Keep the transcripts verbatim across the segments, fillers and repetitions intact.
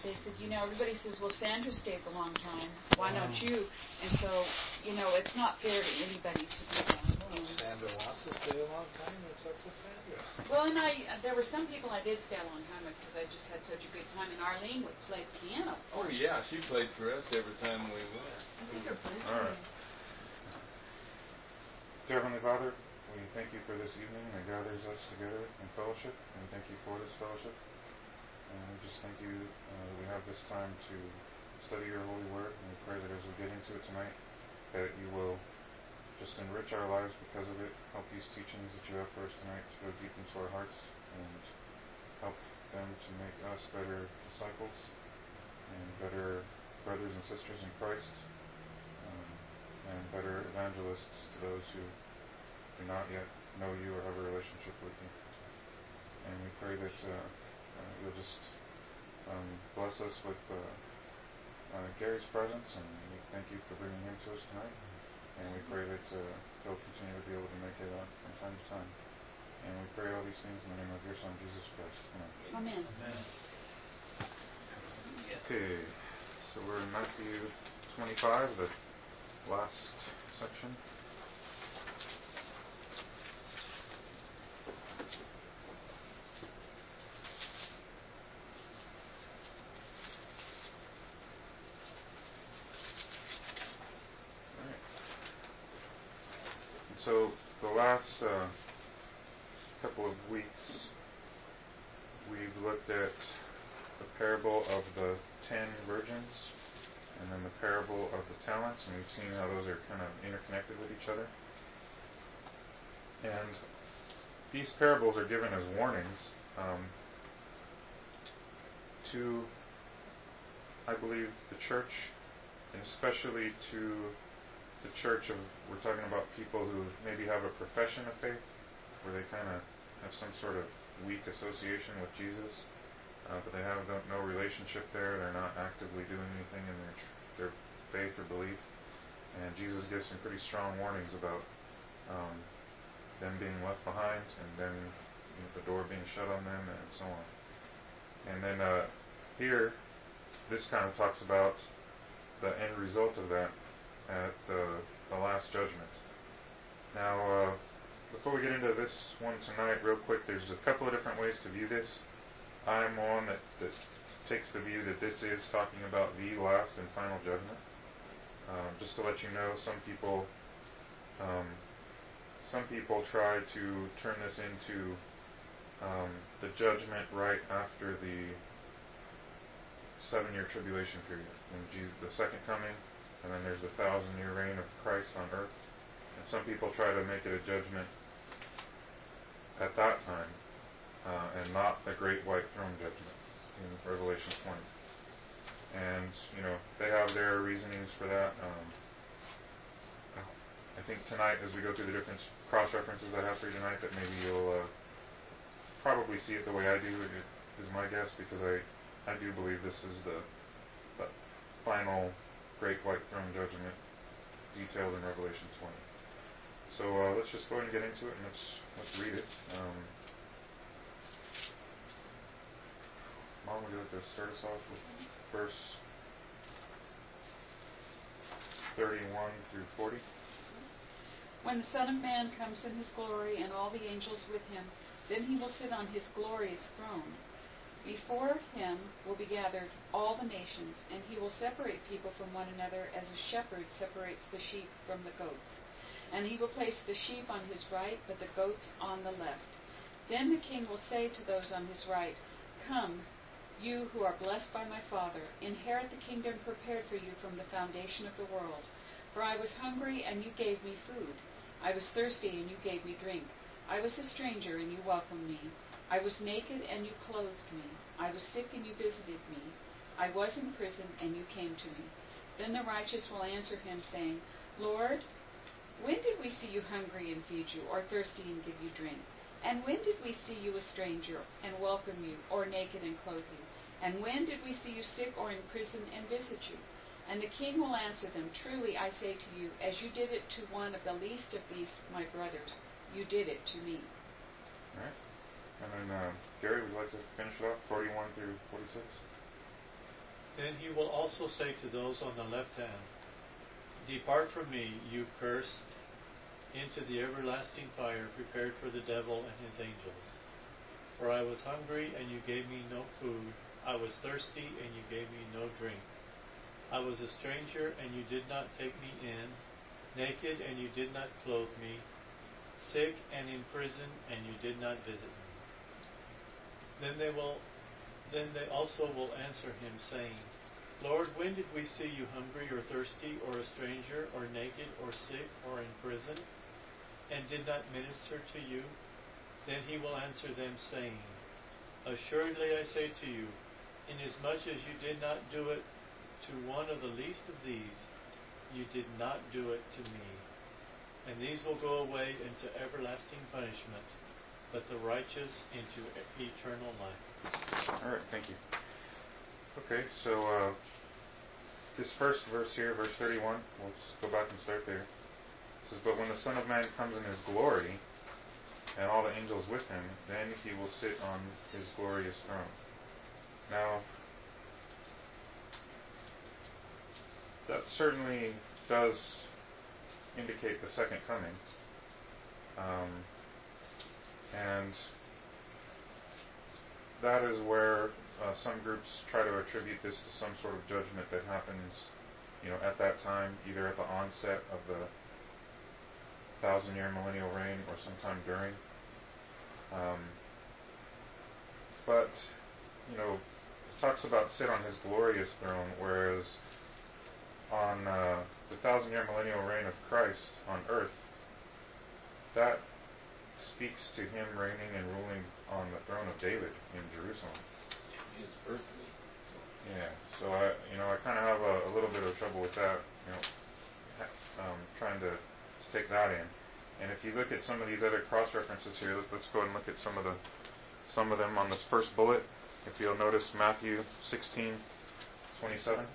they said, you know, everybody says, well, Sandra stays a long time. Why don't you? And so, you know, it's not fair to anybody to do that. Well, if Sandra wants to stay a long time, it's up to Sandra. Well, and I, uh, there were some people I did stay a long time with because I just had such a good time. And Arlene would play piano. Oh, yeah, she played for us every time we went. I think her birthday. All right. Dear Heavenly Father, we thank you for this evening that gathers us together in fellowship, and we thank you for this fellowship. And we just thank you uh, that we have this time to study your holy word, and we pray that as we get into it tonight, that you will just enrich our lives because of it, help these teachings that you have for us tonight to go deep into our hearts, and help them to make us better disciples and better brothers and sisters in Christ, um, and better evangelists to those who do not yet know you or have a relationship with you. And we pray that uh, uh, you'll just um, bless us with uh, uh, Gary's presence, and we thank you for bringing him to us tonight. And we pray that uh, he'll continue to be able to make it out from time to time. And we pray all these things in the name of your Son, Jesus Christ. Amen. Amen. Amen. Okay, so we're in Matthew twenty-five, the last section. So the last uh, couple of weeks, we've looked at the parable of the ten virgins and then the parable of the talents, and we've seen how those are kind of interconnected with each other. And these parables are given as warnings um, to, I believe, the church, and especially to the church of, we're talking about people who maybe have a profession of faith, where they kind of have some sort of weak association with Jesus, uh, but they have no, no relationship there. They're not actively doing anything in their their faith or belief. And Jesus gives some pretty strong warnings about um, them being left behind, and then you know, the door being shut on them, and so on. And then uh, here, this kind of talks about the end result of that at the, the last judgment. Now, uh, before we get into this one tonight, real quick, there's a couple of different ways to view this. I'm one that, that takes the view that this is talking about the last and final judgment. Um, just to let you know, some people, um, some people try to turn this into um, the judgment right after the seven-year tribulation period, when Jesus, the second coming. And then there's the thousand-year reign of Christ on earth. And some people try to make it a judgment at that time, uh, and not the great white throne judgment in Revelation twenty. And, you know, they have their reasonings for that. Um, I think tonight, as we go through the different cross-references I have for you tonight, that maybe you'll uh, probably see it the way I do, it is my guess, because I, I do believe this is the, the final great white throne judgment detailed in Revelation twenty. So uh, let's just go ahead and get into it, and let's let's read it. Um, Mom, would you like to start us off with verse thirty-one through forty? When the Son of Man comes in his glory and all the angels with him, then he will sit on his glorious throne. Before him will be gathered all the nations, and he will separate people from one another as a shepherd separates the sheep from the goats. And he will place the sheep on his right, but the goats on the left. Then the king will say to those on his right, "Come, you who are blessed by my Father, inherit the kingdom prepared for you from the foundation of the world. For I was hungry, and you gave me food. I was thirsty, and you gave me drink. I was a stranger, and you welcomed me. I was naked, and you clothed me. I was sick, and you visited me. I was in prison, and you came to me." Then the righteous will answer him, saying, "Lord, when did we see you hungry and feed you, or thirsty and give you drink? And when did we see you a stranger and welcome you, or naked and clothe you? And when did we see you sick or in prison and visit you?" And the king will answer them, "Truly I say to you, as you did it to one of the least of these my brothers, you did it to me." All right. And then, uh, Gary, would you like to finish it up, forty-one through forty-six? Then he will also say to those on the left hand, Depart from me, you cursed, into the everlasting fire prepared for the devil and his angels. For I was hungry, and you gave me no food. I was thirsty, and you gave me no drink. I was a stranger, and you did not take me in, naked, and you did not clothe me, sick and in prison, and you did not visit me. Then they will, then they also will answer him, saying, Lord, when did we see you hungry or thirsty or a stranger or naked or sick or in prison, and did not minister to you? Then he will answer them, saying, Assuredly I say to you, inasmuch as you did not do it to one of the least of these, you did not do it to me. And these will go away into everlasting punishment, but the righteous into eternal life. All right, thank you. Okay, so uh, this first verse here, verse thirty-one, we'll just go back and start there. It says, But when the Son of Man comes in his glory, and all the angels with him, then he will sit on his glorious throne. Now, that certainly does indicate the second coming. Um, and that is where uh, some groups try to attribute this to some sort of judgment that happens, you know, at that time, either at the onset of the thousand-year millennial reign or sometime during. Um, but, you know, it talks about sit on his glorious throne, whereas on uh, the thousand-year millennial reign of Christ on earth, that speaks to him reigning and ruling on the throne of David in Jerusalem. His earthly. Yeah, so I, you know, I kind of have a, a little bit of trouble with that, you know, um, trying to, to take that in. And if you look at some of these other cross references here, let's, let's go ahead and look at some of the, some of them on this first bullet. If you'll notice Matthew sixteen twenty-seven.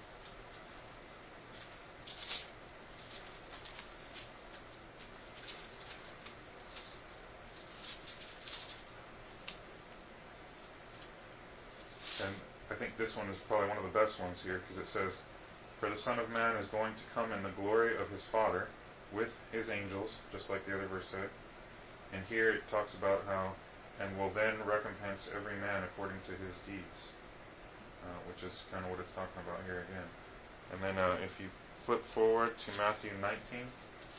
And I think this one is probably one of the best ones here, because it says, For the Son of Man is going to come in the glory of his Father with his angels, just like the other verse said. And here it talks about how, and will then recompense every man according to his deeds, uh, which is kind of what it's talking about here again. And then uh, if you flip forward to Matthew nineteen,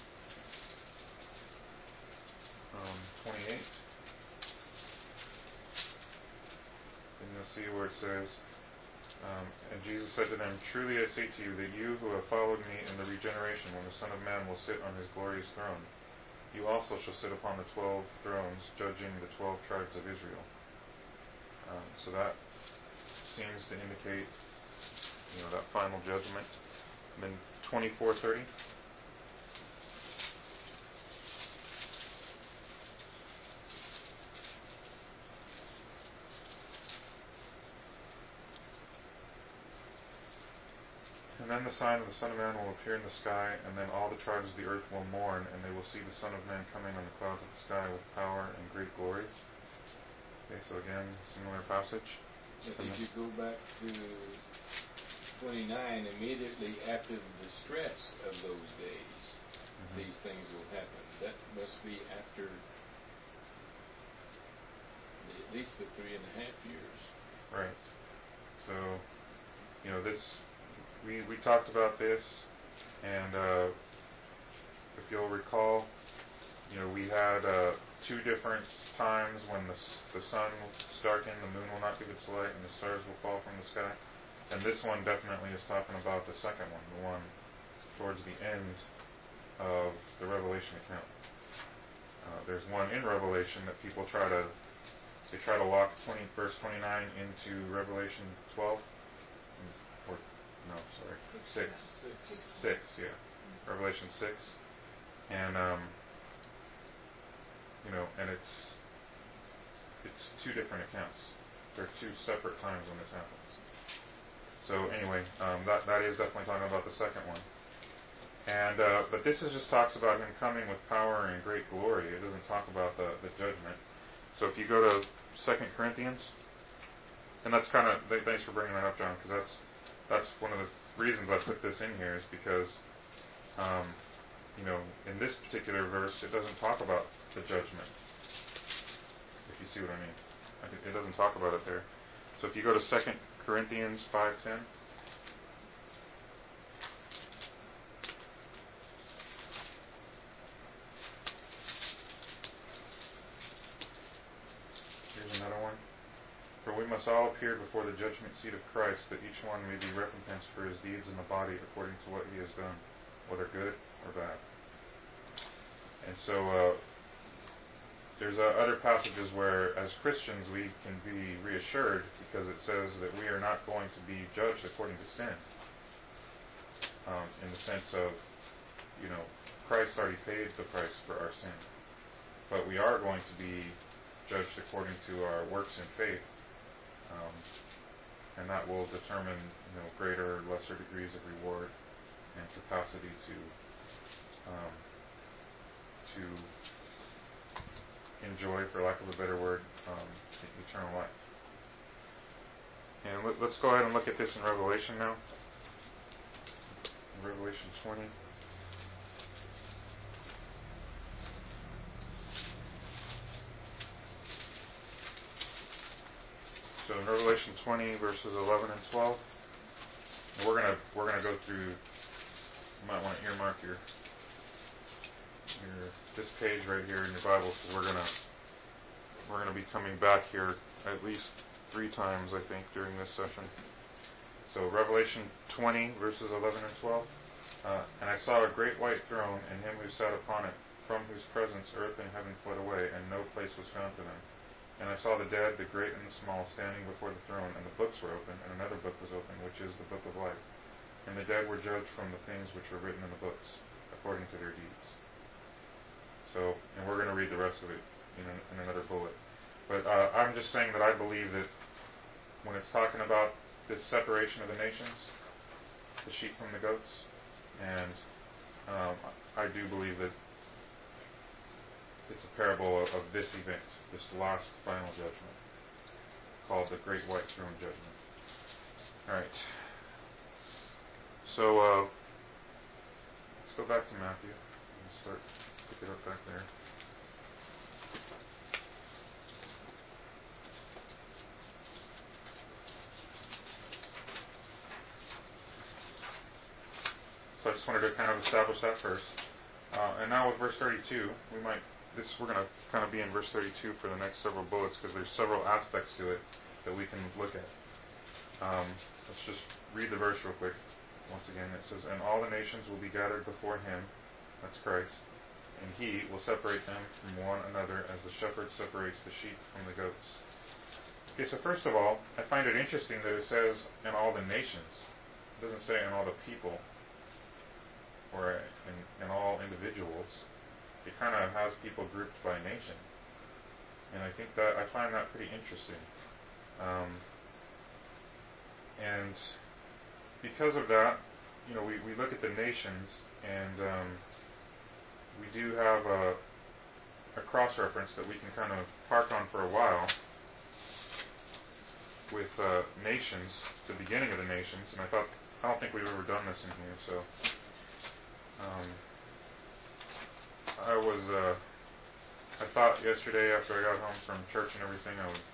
um, twenty-eight, and you'll see where it says, um, and Jesus said to them, Truly I say to you that you who have followed me in the regeneration, when the Son of Man will sit on his glorious throne, you also shall sit upon the twelve thrones, judging the twelve tribes of Israel. Um, so that seems to indicate, you know, that final judgment. And then twenty-four thirty. And then the sign of the Son of Man will appear in the sky, and then all the tribes of the earth will mourn, and they will see the Son of Man coming on the clouds of the sky with power and great glory. Okay, so again, similar passage. But if you go back to twenty-nine, immediately after the distress of those days, mm-hmm. these things will happen. That must be after the, at least the three and a half years. Right. So, you know, this... We we talked about this, and uh, if you'll recall, you know, we had uh, two different times when the the sun will darken, the moon will not give its light, and the stars will fall from the sky. And this one definitely is talking about the second one, the one towards the end of the Revelation account. Uh, there's one in Revelation that people try to they try to lock twenty verse twenty-nine into Revelation twelve. Or No, sorry, six. Six. Six, yeah. Revelation six. And, um, you know, and it's it's two different accounts. There are two separate times when this happens. So anyway, um, that that is definitely talking about the second one. And uh, but this is just talks about him coming with power and great glory. It doesn't talk about the, the judgment. So if you go to Second Corinthians, and that's kind of, thanks for bringing that up, John, because that's that's one of the reasons I put this in here is because, um, you know, in this particular verse, it doesn't talk about the judgment. If you see what I mean. It doesn't talk about it there. So if you go to Second Corinthians five ten. Here's another one. For we must all appear before the judgment seat of Christ, that each one may be recompensed for his deeds in the body according to what he has done, whether good or bad. And so uh, there's uh, other passages where, as Christians, we can be reassured because it says that we are not going to be judged according to sin. Um, in the sense of, you know, Christ already paid the price for our sin. But we are going to be judged according to our works in faith. Um, and that will determine, you know, greater or lesser degrees of reward and capacity to um, to enjoy, for lack of a better word, um, eternal life. And let, let's go ahead and look at this in Revelation now. In Revelation twenty. So in Revelation twenty, verses eleven and twelve, and we're gonna we're gonna go through. You might want to earmark your your this page right here in your Bible, because we're gonna we're gonna be coming back here at least three times, I think, during this session. So Revelation twenty, verses eleven and twelve. Uh, and I saw a great white throne, and him who sat upon it, from whose presence earth and heaven fled away, and no place was found for them. And I saw the dead, the great and the small, standing before the throne, and the books were open, and another book was open, which is the book of life. And the dead were judged from the things which were written in the books, according to their deeds. So, and we're going to read the rest of it in, an, in another bullet. But uh, I'm just saying that I believe that when it's talking about this separation of the nations, the sheep from the goats, and um, I do believe that it's a parable of, of this event, this last final judgment, called the Great White Throne Judgment. Alright. So, uh, let's go back to Matthew and start, pick it up back there. So I just wanted to kind of establish that first. Uh, and now with verse thirty-two, we might, this we're going to kind of be in verse thirty-two for the next several bullets, because there's several aspects to it that we can look at. Um, let's just read the verse real quick. Once again, it says, and all the nations will be gathered before him, that's Christ, and he will separate them from one another as the shepherd separates the sheep from the goats. Okay, so first of all, I find it interesting that it says, in all the nations. It doesn't say in all the people, or in, in all individuals. It kind of has people grouped by nation. And I think that, I find that pretty interesting. Um, and because of that, you know, we, we look at the nations, and um, we do have a, a cross-reference that we can kind of park on for a while with uh, nations, the beginning of the nations, and I thought, I don't think we've ever done this in here, so um, I was, uh, I thought yesterday after I got home from church and everything, I would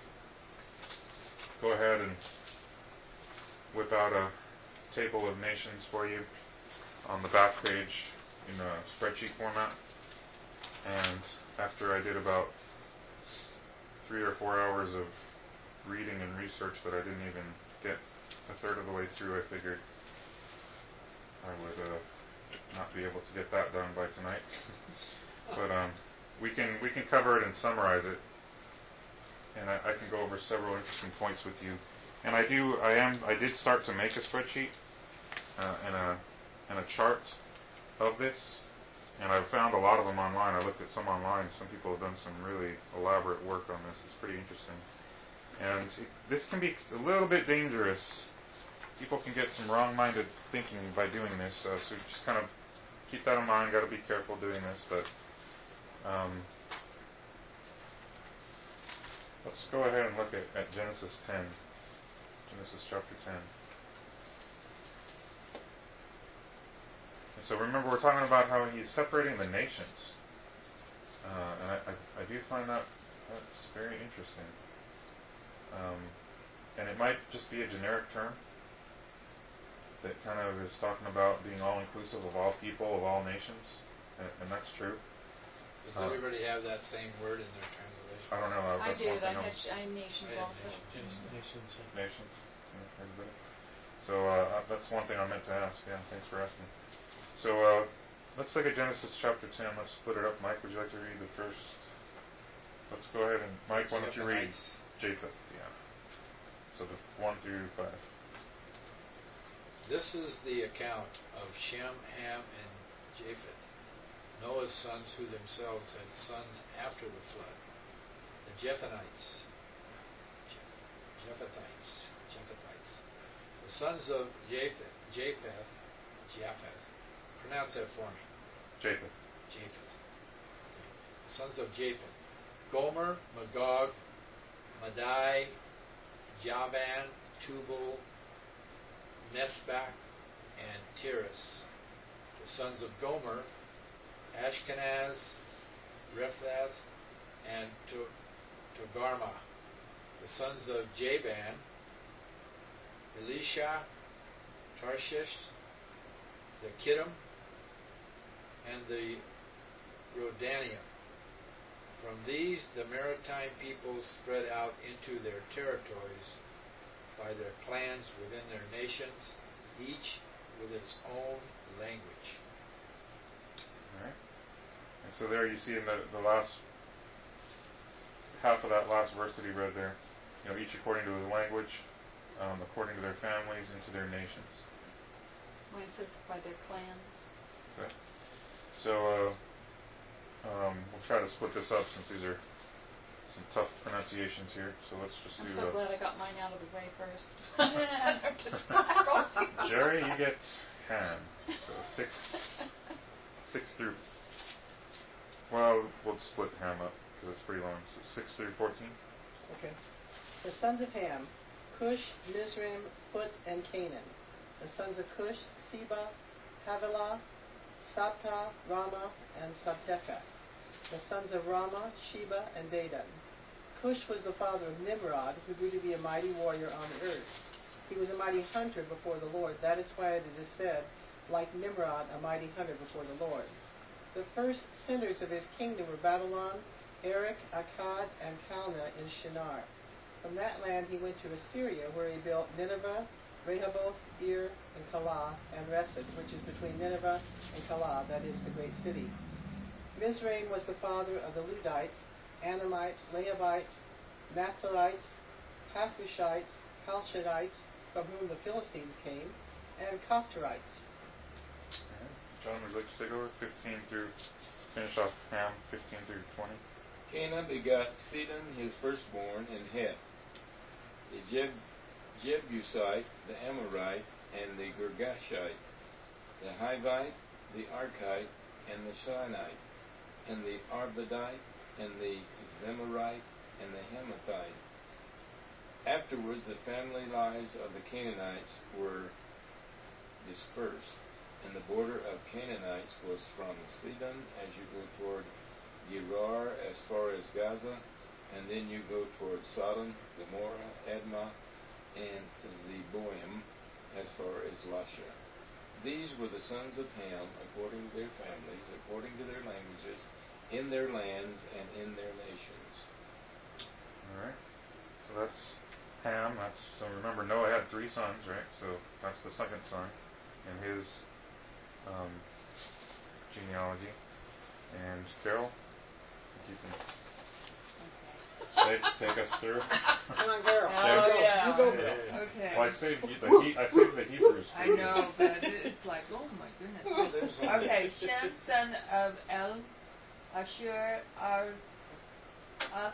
go ahead and whip out a table of nations for you on the back page in a spreadsheet format. And after I did about three or four hours of reading and research that I didn't even get a third of the way through, I figured I would uh, not be able to get that done by tonight. But um, we can we can cover it and summarize it, and I, I can go over several interesting points with you. And I do I am I did start to make a spreadsheet uh, and a and a chart of this, and I've found a lot of them online. I looked at some online. Some people have done some really elaborate work on this. It's pretty interesting. And it, this can be a little bit dangerous. People can get some wrong-minded thinking by doing this, uh, so just kind of keep that in mind. Got to be careful doing this, but um, let's go ahead and look at, at Genesis ten, Genesis chapter ten. so remember, we're talking about how he's separating the nations. Uh, and I, I, I do find that that's very interesting. Um, and it might just be a generic term that kind of is talking about being all-inclusive of all people, of all nations. And, and that's true. Does Uh, everybody have that same word in their translation? I don't know. Uh, I that's did. one I thing had I'm- sh- I had nations I had also. nations. Nations. Nations. Yeah, everybody. So uh, that's one thing I meant to ask. Yeah, thanks for asking. So uh, let's look at Genesis chapter ten. Let's split it up. Mike, would you like to read the first? Let's go ahead and Mike, why don't you read Japhethite. Japheth? Yeah. So the one through five. This is the account of Shem, Ham, and Japheth, Noah's sons who themselves had sons after the flood. The Japhethites, Japhethites, Japhethites. The sons of Japheth, Japheth, Japheth. Pronounce that for me. Japheth. Japheth. The sons of Japheth. Gomer, Magog, Madai, Javan, Tubal, Nesbach, and Tiras. The sons of Gomer, Ashkenaz, Rephath, and Togarmah. The sons of Javan, Elisha, Tarshish, the Kittim, and the Rodanium. From these, the maritime peoples spread out into their territories by their clans within their nations, each with its own language. All right. And so there you see in the, the last half of that last verse that he read there, you know, each according to his language, um, according to their families, and to their nations. When it says by their clans. Okay. So uh, um, we'll try to split this up since these are some tough pronunciations here. So let's just I'm do. so uh, glad I got mine out of the way first. I don't have to start going. Jerry, you get Ham. So six, six through. Well, we'll split Ham up because it's pretty long. So six through fourteen. Okay. The sons of Ham, Cush, Mizraim, Put, and Canaan. The sons of Cush, Seba, Havilah, Sabta, Rama, and Sabteka. The sons of Rama, Sheba, and Dedan. Cush was the father of Nimrod, who grew to be a mighty warrior on the earth. He was a mighty hunter before the Lord. That is why it is said, like Nimrod, a mighty hunter before the Lord. The first centers of his kingdom were Babylon, Erech, Akkad, and Calneh in Shinar. From that land he went to Assyria, where he built Nineveh, Rehoboth, Ir, and Calah, and Resed, which is between Nineveh and Calah, that is the great city. Mizraim was the father of the Ludites, Anamites, Lehabites, Naphtalites, Pathrushites, Halshadites, from whom the Philistines came, and Copterites. Alright. John, would you like to take over? fifteen through, finish off Ham, fifteen through twenty. Canaan begot Sidon his firstborn, and Heth, the Jeb- Jebusite, the Amorite, and the Girgashite, the Hivite, the Archite, and the Sinite, and the Arvadite, and the Zemarite, and the Hamathite. Afterwards the family lives of the Canaanites were dispersed, and the border of Canaanites was from Sidon as you go toward Gerar as far as Gaza, and then you go toward Sodom, Gomorrah, Admah, and Zeboim as far as Lasha. These were the sons of Ham according to their families, according to their languages, in their lands and in their nations. All right. So that's Ham. That's so remember Noah had three sons, right? So that's the second son in his um, genealogy. And Carol, if you can take, take us through. Come on, girl. Oh, you go. yeah. You go, Yeah. girl. Okay. Well, I saved you the he, I saved the Hebrews. for I you. know, but it's like, oh my goodness. Okay, Shem, son of El, Ashur, Ar, As,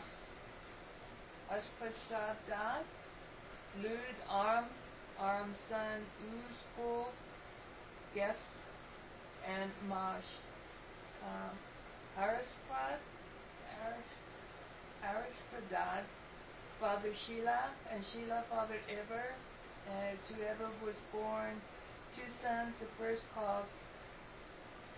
Ashpashadad, Lud, Aram, Aram's son, Uz, Hul, Ges, and Mash. Um, Arishpad, Arish, Arishpadad, father Shelah, and Shelah fathered Eber. Uh, to Eber was born two sons. The first called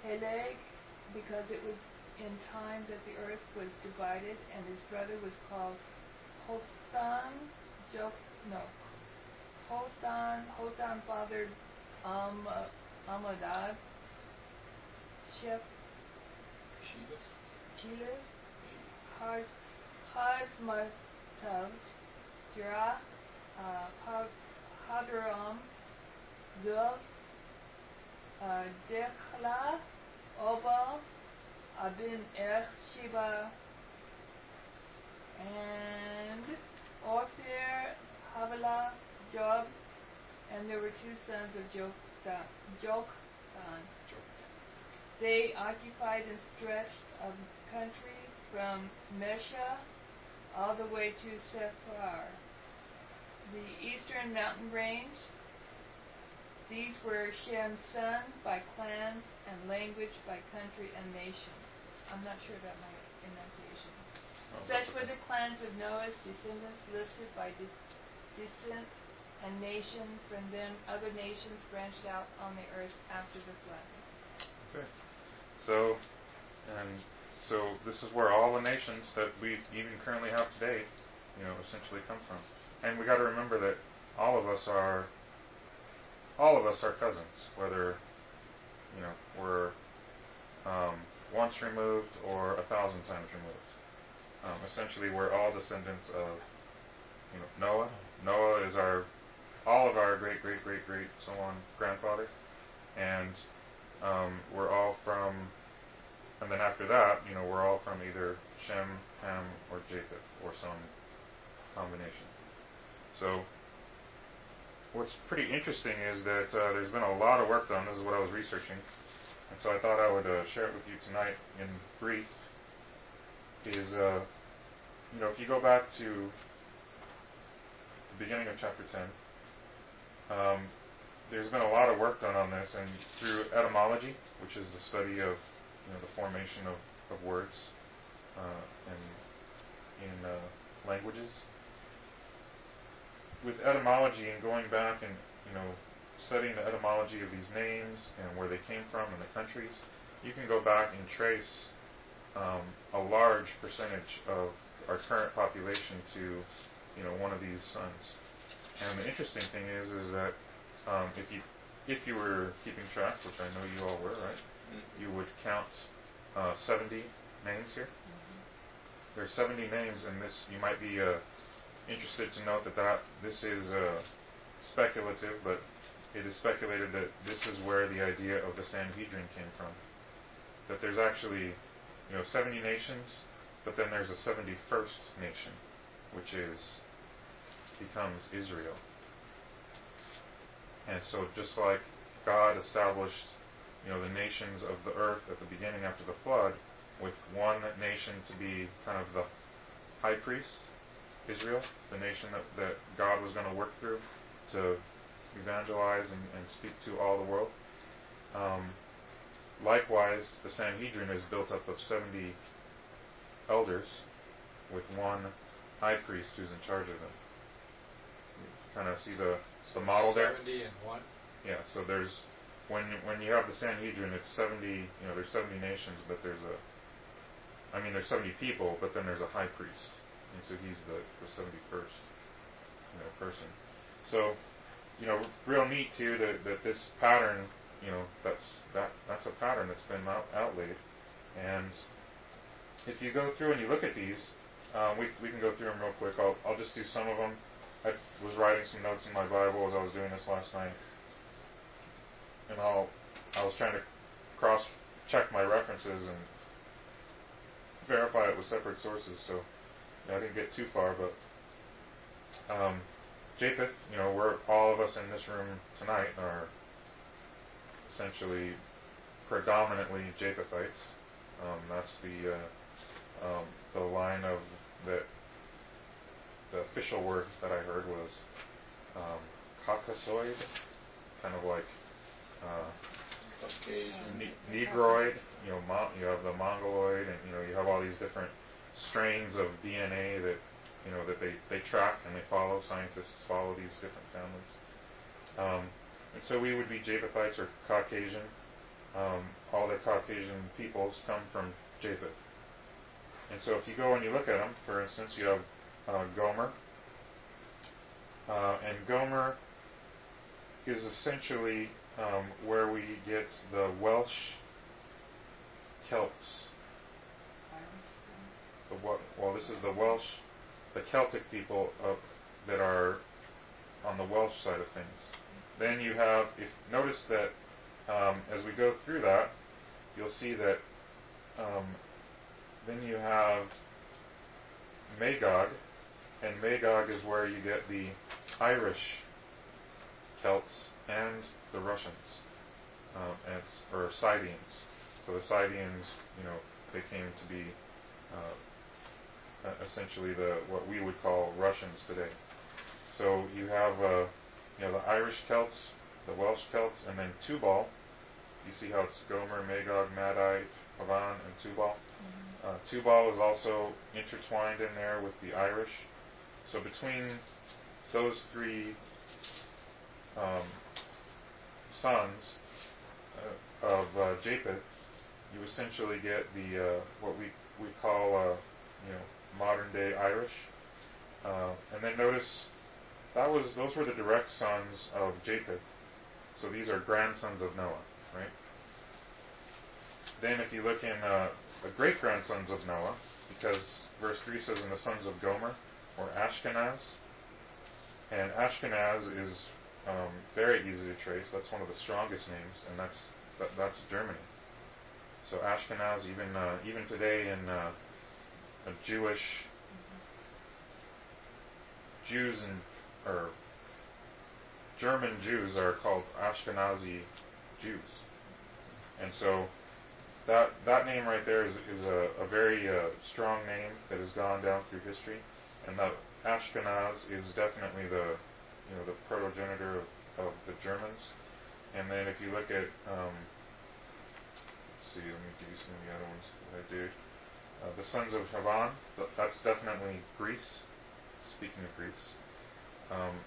Peleg, because it was in time that the earth was divided, and his brother was called Hotan. Jo- no, Hotan. Hotan fathered um, uh, Amadad, Shep, Shelah, Haz, Hazmatav, Jerah, uh, Pa- Hadoram, Zul, uh, Dechla, Obal, Abin Er, Sheba, and Ophir, Havilah, Job, and there were two sons of Joktan. Joktan. They occupied and stretched a country from Mesha all the way to Sephar, the eastern mountain range. These were Shem's sons by clans and language by country and nation. I'm not sure about my enunciation. Oh, Such that's were okay. the clans of Noah's descendants listed by dis- descent and nation. From them other nations branched out on the earth after the flood. Okay. So, and so this is where all the nations that we even currently have today, you know, essentially come from. And we got to remember that all of us are, all of us are cousins, whether, you know, we're um, once removed or a thousand times removed. Um, essentially, we're all descendants of, you know, Noah. Noah is our, all of our great, great, great, great, so on, grandfather. And um, we're all from, and then after that, you know, we're all from either Shem, Ham, or Japheth, or some combination. So, what's pretty interesting is that uh, there's been a lot of work done. This is what I was researching. And so I thought I would uh, share it with you tonight in brief. Is, uh, you know, if you go back to the beginning of chapter ten, um, there's been a lot of work done on this, and through etymology, which is the study of, you know, the formation of, of words uh, in, in uh, languages. With etymology and going back and, you know, studying the etymology of these names and where they came from and the countries, you can go back and trace um, a large percentage of our current population to, you know, one of these sons. And the interesting thing is, is that um, if you if you were keeping track, which I know you all were, right? Mm-hmm. You would count uh, seventy names here. Mm-hmm. There are seventy names, and this you might be uh, interested to note that, that this is uh, speculative, but it is speculated that this is where the idea of the Sanhedrin came from. That there's actually, you know, seventy nations, but then there's a seventy-first nation, which is becomes Israel. And so just like God established, you know, the nations of the earth at the beginning after the flood, with one nation to be kind of the high priest, Israel, the nation that, that God was going to work through to evangelize and, and speak to all the world. Um, likewise, the Sanhedrin is built up of seventy elders with one high priest who's in charge of them. You kind of see the, the model there? seventy and one? Yeah, so there's, when when you have the Sanhedrin, it's seventy, you know, there's seventy nations, but there's a, I mean, there's seventy people, but then there's a high priest. And so he's the, the seventy-first, you know, person. So, you know, real neat too that, that this pattern, you know, that's that that's a pattern that's been out, outlaid. And if you go through and you look at these, um, we we can go through them real quick. I'll I'll just do some of them. I was writing some notes in my Bible as I was doing this last night, and I'll I was trying to cross check my references and verify it with separate sources. So you know, I didn't get too far, but um, Japheth, you know, we're all of us in this room tonight are essentially predominantly Japhethites. Um, that's the uh, um, the line of that. The official word that I heard was um, Caucasoid, kind of like uh, Caucasian, ne- Negroid. You know, Mo- you have the Mongoloid, and you know you have all these different strains of D N A that you know that they, they track and they follow. Scientists follow these different families, um, and so we would be Japhethites or Caucasian. um, all the Caucasian peoples come from Japheth. And so if you go and you look at them, for instance, you have uh, Gomer. Uh, and Gomer is essentially um, where we get the Welsh Celts. The, well, this is the Welsh, the Celtic people of, that are on the Welsh side of things. Then you have, if notice that um, as we go through that, you'll see that um, then you have Magog, and Magog is where you get the Irish Celts and the Russians, um, and, or Scythians. So the Scythians, you know, they came to be uh, essentially the what we would call Russians today. So you have, uh, you know, the Irish Celts, the Welsh Celts, and then Tubal. You see how it's Gomer, Magog, Madai, Havan, and Tubal. Mm-hmm. Uh, Tubal is also intertwined in there with the Irish. So between those three um, sons uh, of uh, Japheth, you essentially get the uh, what we we call uh, you know modern day Irish. Uh, and then notice that was those were the direct sons of Japheth. So these are grandsons of Noah, right? Then if you look in uh, the great grandsons of Noah, because verse three says, "And the sons of Gomer," or Ashkenaz, and Ashkenaz is um, very easy to trace. That's one of the strongest names, and that's that, that's Germany. So Ashkenaz, even uh, even today in uh, a Jewish Jews and or German Jews are called Ashkenazi Jews, and so that that name right there is is a, a very uh, strong name that has gone down through history, and that Ashkenaz is definitely the you know the progenitor of, of the Germans. And then if you look at um, let's see, let me give you some of the other ones that I did. Uh, the sons of Havan, that's definitely Greece. Speaking of Greece, um,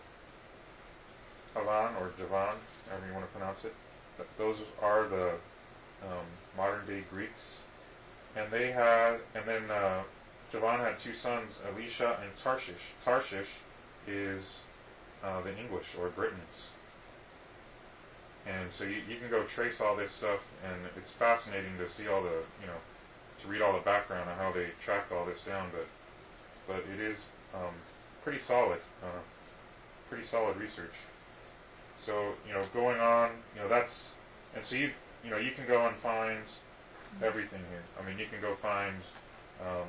Havan or Javan, however you want to pronounce it, th- those are the um, modern day Greeks. And they had, and then uh, Javan had two sons, Elisha and Tarshish. Tarshish is uh, the English or Britons. And so you, you can go trace all this stuff, and it's fascinating to see all the, you know, to read all the background on how they tracked all this down. But but it is um, pretty solid, uh, pretty solid research. So you know, going on, you know, that's, and so you you know you can go and find everything here. I mean, you can go find. Um,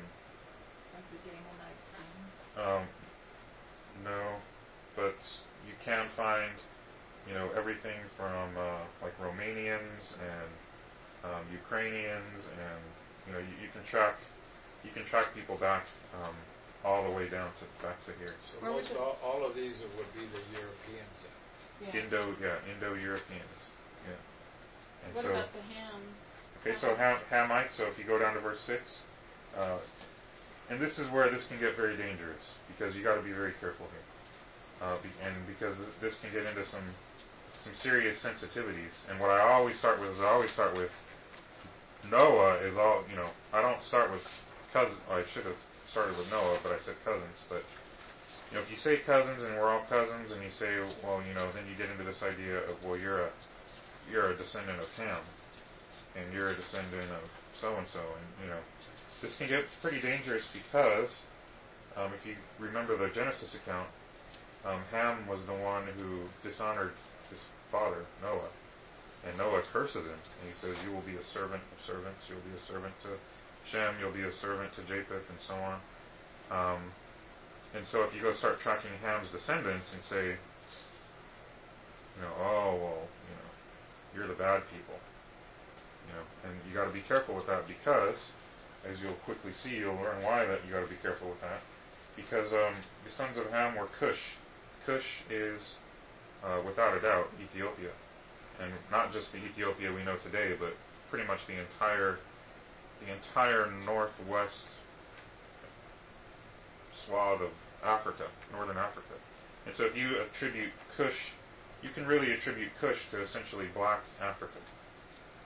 um, no, but you can find. You know, everything from uh, like Romanians and um, Ukrainians, and you know, you, you can track, you can track people back um, all the way down to back to here. So most all, all of these would be the Europeans. Yeah. Indo, yeah, Indo-Europeans. Yeah. And what so, about the Ham? Okay, so Ham, Hamites. So if you go down to verse six, uh, and this is where this can get very dangerous because you got to be very careful here, uh, be, and because this can get into some. some serious sensitivities. And what I always start with is I always start with Noah is all, you know, I don't start with cousins. Oh, I should have started with Noah, but I said cousins. But, you know, if you say cousins and we're all cousins and you say, well, you know, then you get into this idea of, well, you're a, you're a descendant of Ham and you're a descendant of so-and-so. And, you know, this can get pretty dangerous because um, if you remember the Genesis account, um, Ham was the one who dishonored his father, Noah. And Noah curses him. And he says, you will be a servant of servants. You'll be a servant to Shem. You'll be a servant to Japheth, and so on. Um, and so if you go start tracking Ham's descendants and say, you know, oh, well, you know, you're the bad people. You know, and you got to be careful with that because, as you'll quickly see, you'll learn why that you got to be careful with that. Because um, the sons of Ham were Cush. Cush is Uh, without a doubt, Ethiopia, and not just the Ethiopia we know today, but pretty much the entire, the entire northwest swath of Africa, northern Africa. And so, if you attribute Cush, you can really attribute Cush to essentially Black Africa.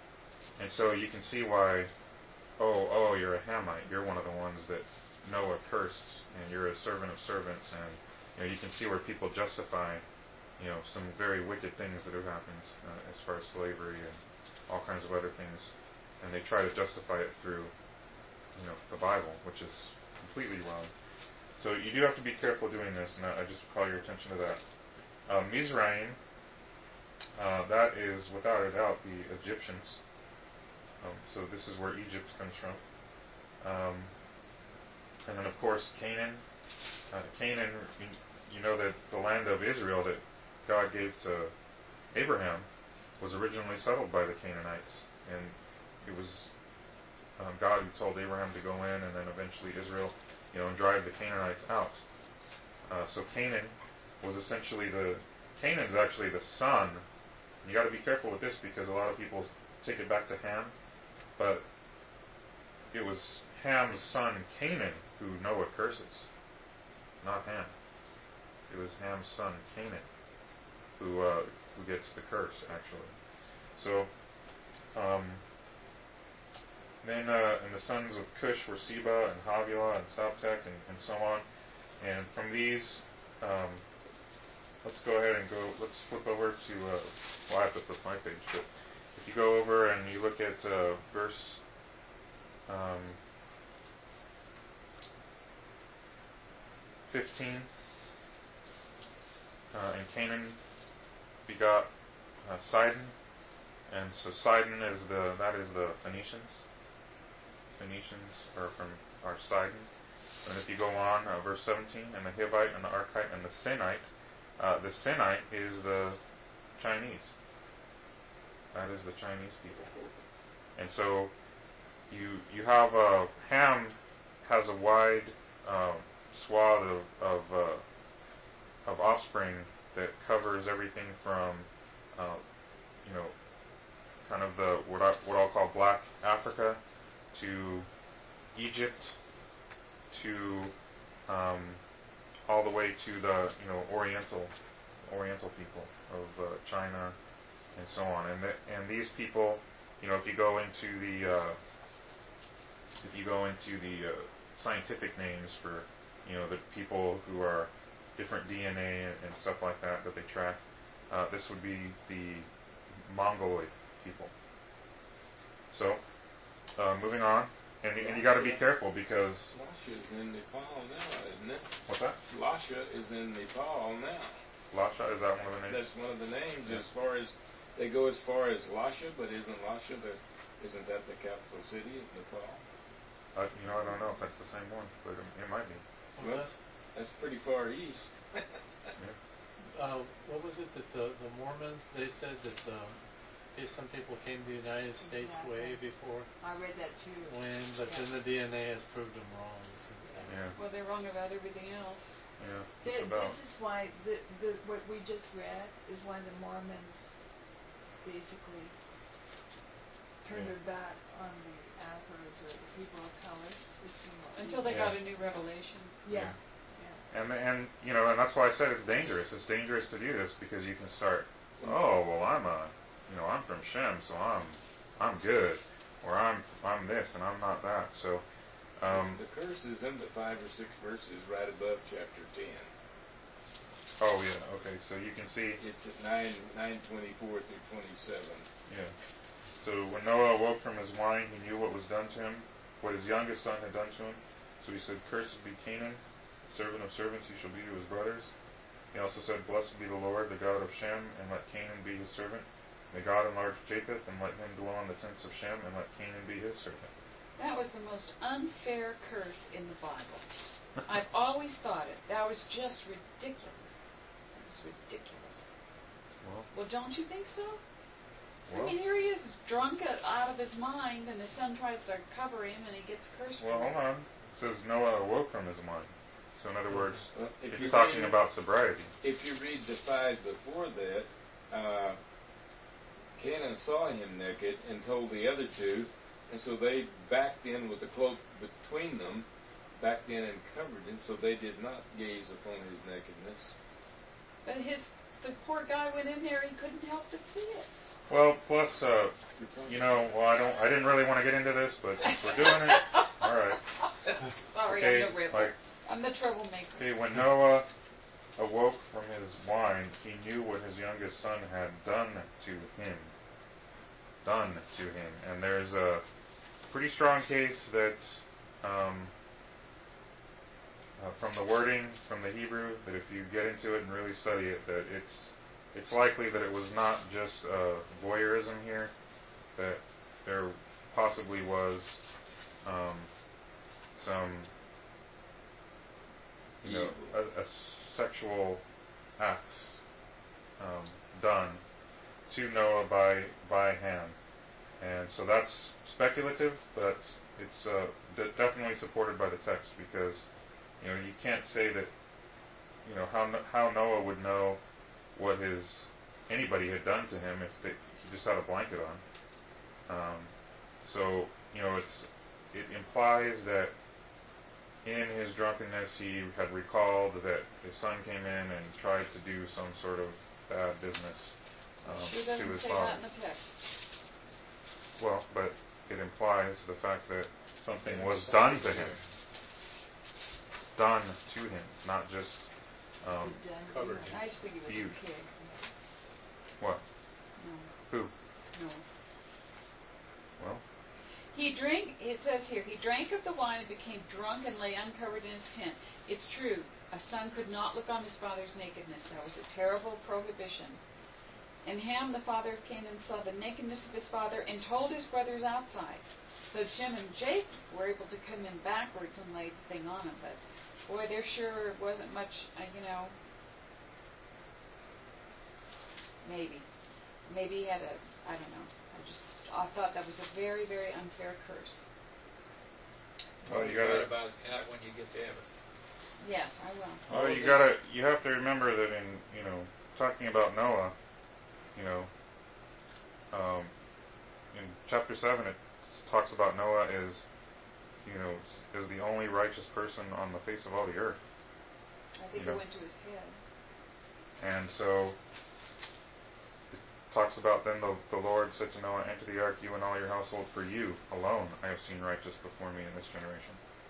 And so you can see why, oh, oh, you're a Hamite. You're one of the ones that Noah cursed, and you're a servant of servants. And you know, you can see where people justify, you know, some very wicked things that have happened uh, as far as slavery and all kinds of other things, and they try to justify it through, you know, the Bible, which is completely wrong. So you do have to be careful doing this, and I just call your attention to that. Uh, Mizraim, uh, that is without a doubt the Egyptians. Um, so this is where Egypt comes from. Um, and then of course Canaan. Uh, Canaan, you, you know that the land of Israel that God gave to Abraham was originally settled by the Canaanites, and it was um, God who told Abraham to go in, and then eventually Israel, you know, and drive the Canaanites out. Uh, so Canaan was essentially the Canaan's actually the son. You got to be careful with this because a lot of people take it back to Ham, but it was Ham's son Canaan who Noah curses, not Ham. It was Ham's son Canaan who uh, who gets the curse actually. So um, then uh, and the sons of Cush were Seba and Havilah and Sabtech and, and so on. And from these, um, let's go ahead and go. Let's flip over to. Uh, well, I have to flip my page, but if you go over and you look at uh, verse um, fifteen, uh, and Canaan begot uh, Sidon, and so Sidon is the that is the Phoenicians. Phoenicians are from are Sidon. And if you go on, uh, verse seventeen, and the Hivite and the Archite and the Sinite, uh, the Sinite is the Chinese. That is the Chinese people. And so you you have uh, Ham has a wide uh, swath of of, uh, of offspring that covers everything from uh, you know kind of the what I what I'll call Black Africa to Egypt to um, all the way to the you know Oriental Oriental people of uh, China and so on. And the, and these people, you know, if you go into the uh, if you go into the uh, scientific names for you know the people who are different D N A and, and stuff like that that they track, uh, this would be the Mongoloid people. So uh, moving on. And, and you got to be careful because Lasha is in Nepal now, isn't it? What's that? Lasha is in Nepal now. Lasha, is that one of the names? That's one of the names. Yeah. As far as they go, as far as Lasha, but isn't Lasha the isn't that the capital city of Nepal? Uh, you know, I don't know if that's the same one, but it, it might be. Well, that's, that's pretty far east. Yeah. Uh, what was it that the, the Mormons, they said that um, okay, some people came to the United States Exactly. way before I read that too. when, but Yeah. then the D N A has proved them wrong since then. Yeah. Well, they're wrong about everything else. Yeah. Th- Just about. This is why the, the what we just read is why the Mormons basically turned Yeah. their back on the Afros or the people of color. This is what Until we- they Yeah. got a new revelation. yeah. And and you know, and that's why I said it's dangerous. It's dangerous to do this because you can start. Oh well, I'm a, you know, I'm from Shem, so I'm, I'm good, or I'm I'm this and I'm not that. So. Um, the curse is in the five or six verses right above chapter ten. oh yeah. Okay. So you can see. It's at nine nine twenty four through twenty seven. Yeah. So when Noah awoke from his wine, he knew what was done to him, what his youngest son had done to him. So he said, "Cursed be Canaan, servant of servants he shall be to his brothers." He also said, "Blessed be the Lord, the God of Shem, and let Canaan be his servant. May God enlarge Japheth, and let him dwell in the tents of Shem, and let Canaan be his servant." That was the most unfair curse in the Bible. I've always thought it. That was just ridiculous. It was ridiculous. Well, Well, don't you think so? well, I mean, here he is, drunk out of his mind, and his son tries to cover him, and he gets cursed. well, for it. hold on. It says Noah awoke from his wine. So in other words, Well, if it's you talking read- about sobriety. If you read the five before that, uh, Canaan saw him naked and told the other two, and so they backed in with the cloak between them, backed in and covered him, so they did not gaze upon his nakedness. But his, the poor guy went in there, he couldn't help but see it. Well, plus, uh, you know, well, I don't, I didn't really want to get into this, but since we're doing it, all right. Sorry, Okay, I'm the rebel. like, I'm the troublemaker. okay, when Noah awoke from his wine, he knew what his youngest son had done to him. Done to him. And there's a pretty strong case that, um, uh, from the wording, from the Hebrew, that if you get into it and really study it, that it's it's likely that it was not just uh, voyeurism here, that there possibly was um, some, you know, a, a sexual acts um, done to Noah by by Ham, and so that's speculative, but it's uh, de- definitely supported by the text, because you know you can't say that you know how how Noah would know what his anybody had done to him if they, he just had a blanket on. Um, so you know it's it implies that in his drunkenness he had recalled that his son came in and tried to do some sort of bad business um, Sure to doesn't his say father. that in the text. Well, but it implies the fact that something was Something done to to him. him. Done to him, not just um, The done covered deal. him. I just think it was Huge. a pig. what? No, Who? no. Well, He drank, it says here, he drank of the wine and became drunk and lay uncovered in his tent. It's true, a son could not look on his father's nakedness. That was a terrible prohibition. And Ham, the father of Canaan, saw the nakedness of his father and told his brothers outside. So Shem and Japheth were able to come in backwards and lay the thing on him. But, boy, there sure wasn't much, uh, you know, maybe. Maybe he had a, I don't know. I just I thought that was a very, very unfair curse. well, Well, you you gotta. about that when you get to heaven. Yes, I will. Well, you gotta. You have to remember that in you know talking about Noah, you know, um, in chapter seven it talks about Noah as you know as the only righteous person on the face of all the earth, I think you it know. went to his head. and so it talks about then the the Lord said to Noah, "Enter the ark, you and all your household, for you alone I have seen righteous before me in this generation."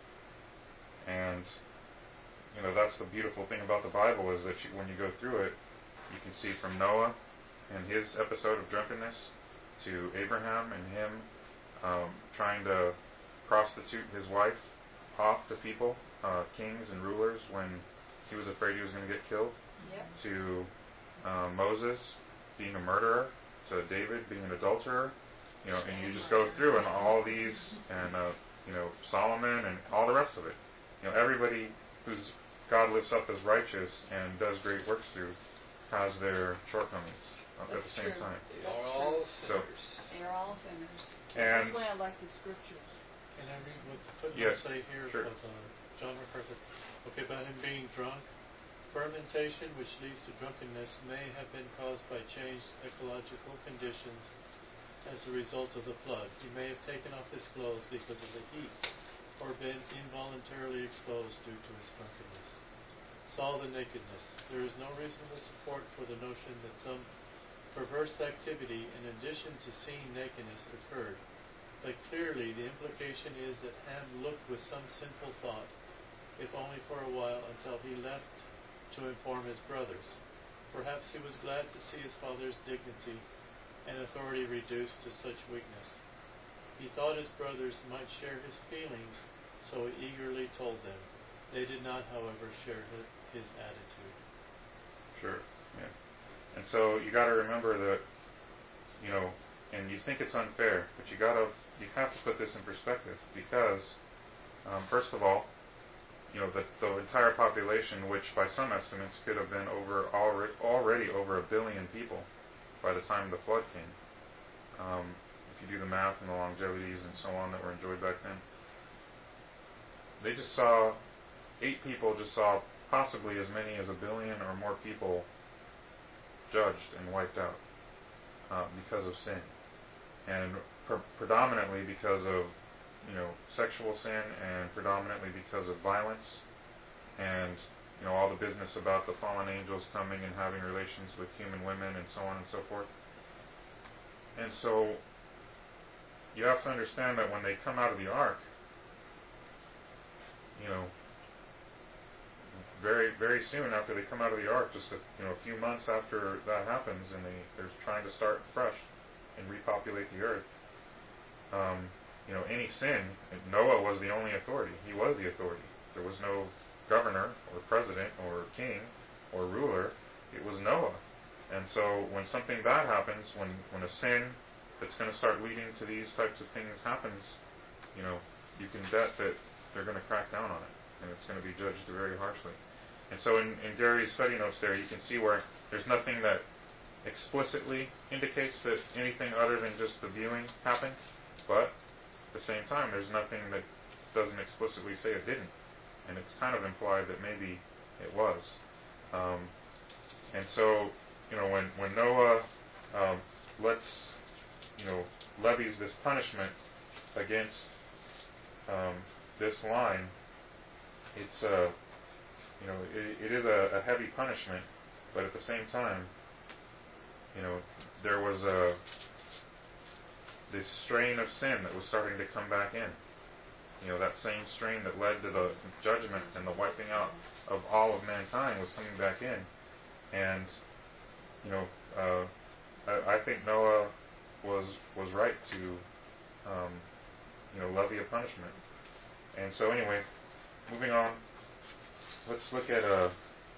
And you know that's the beautiful thing about the Bible, is that you, when you go through it, you can see from Noah and his episode of drunkenness to Abraham and him um, trying to prostitute his wife off to people, uh, kings and rulers, when he was afraid he was going to get killed, Yep. to uh, Moses being a murderer, to David being an adulterer, you know, and you just go through and all these, and uh, you know Solomon and all the rest of it. You know, everybody who's God lifts up as righteous and does great works through has their shortcomings at the That's same true. time. They That's are all So- sinners. They're all sinners. And That's why I like the scriptures. Can I read what the footnotes Yes, say here sure. of uh, John MacArthur? Okay, about him being drunk. Fermentation, which leads to drunkenness, may have been caused by changed ecological conditions as a result of the flood. He may have taken off his clothes because of the heat, or been involuntarily exposed due to his drunkenness. Saw the nakedness. There is no reasonable support for the notion that some perverse activity, in addition to seeing nakedness, occurred. But clearly, the implication is that Ham looked with some sinful thought, if only for a while, until he left to inform his brothers. Perhaps he was glad to see his father's dignity and authority reduced to such weakness. He thought his brothers might share his feelings, so he eagerly told them. They did not, however, share his attitude. Sure, yeah. And so you got to remember that, you know, and you think it's unfair, but you got to, you have to put this in perspective, because, um, first of all, you know, the, the entire population, which by some estimates could have been over already, already over a billion people by the time the flood came. Um, if you do the math and the longevities and so on that were enjoyed back then, they just saw, eight people just saw possibly as many as a billion or more people judged and wiped out uh, because of sin, and pre- predominantly because of you know sexual sin, and predominantly because of violence, and you know all the business about the fallen angels coming and having relations with human women and so on and so forth. And so you have to understand that when they come out of the ark, you know, very very soon after they come out of the ark, just a, you know a few months after that happens, and they they're trying to start fresh and repopulate the earth. Um, you know, any sin, Noah was the only authority. He was the authority. There was no governor or president or king or ruler. It was Noah. And so when something bad happens, when, when a sin that's going to start leading to these types of things happens, you know, you can bet that they're going to crack down on it, and it's going to be judged very harshly. And so in, in Gary's study notes there, you can see where there's nothing that explicitly indicates that anything other than just the viewing happened, but at the same time, there's nothing that doesn't explicitly say it didn't. And it's kind of implied that maybe it was. Um, and so, you know, when, when Noah um, lets, you know, levies this punishment against um, this line, it's a, you know, it, it is a, a heavy punishment, but at the same time, you know, there was a this strain of sin that was starting to come back in. You know, that same strain that led to the judgment and the wiping out of all of mankind was coming back in. And, you know, uh, I, I think Noah was was right to, um, you know, levy a punishment. And so anyway, moving on, let's look at uh,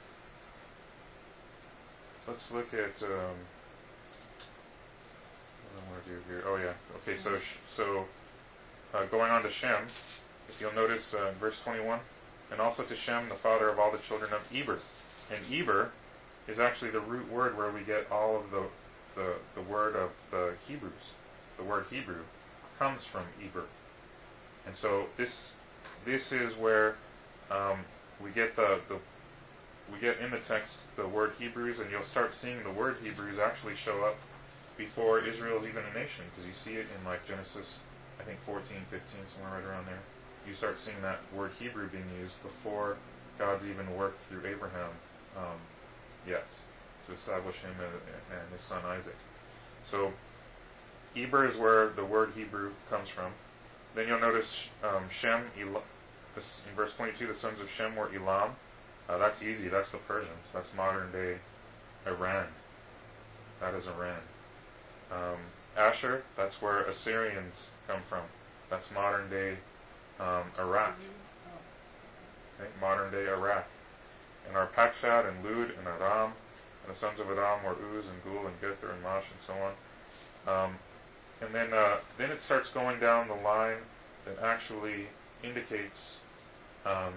let's look at um, what do I want to do here? Oh yeah, okay. So so uh, going on to Shem, if you'll notice uh, verse twenty-one, and also to Shem, the father of all the children of Eber. And Eber is actually the root word where we get all of the the, the word of the Hebrews. The word Hebrew comes from Eber. And so this this is where um, we get the, the we get in the text the word Hebrews, and you'll start seeing the word Hebrews actually show up before Israel is even a nation, because you see it in like Genesis, I think fourteen, fifteen, somewhere right around there. You start seeing that word Hebrew being used before God's even worked through Abraham um, yet to establish him and, and his son Isaac. So Eber is where the word Hebrew comes from. Then you'll notice um, Shem, Elam, this, in verse twenty-two, the sons of Shem were Elam. Uh, that's easy. That's the Persians. That's modern day Iran. That is Iran. Um, Asher, that's where Assyrians come from. That's modern day um, Iraq. Okay, modern day Iraq. And Arpachshad and Lud and Aram, and the sons of Aram were Uz and Gul and Gether and Mash and so on. Um, and then uh, then it starts going down the line that actually indicates um,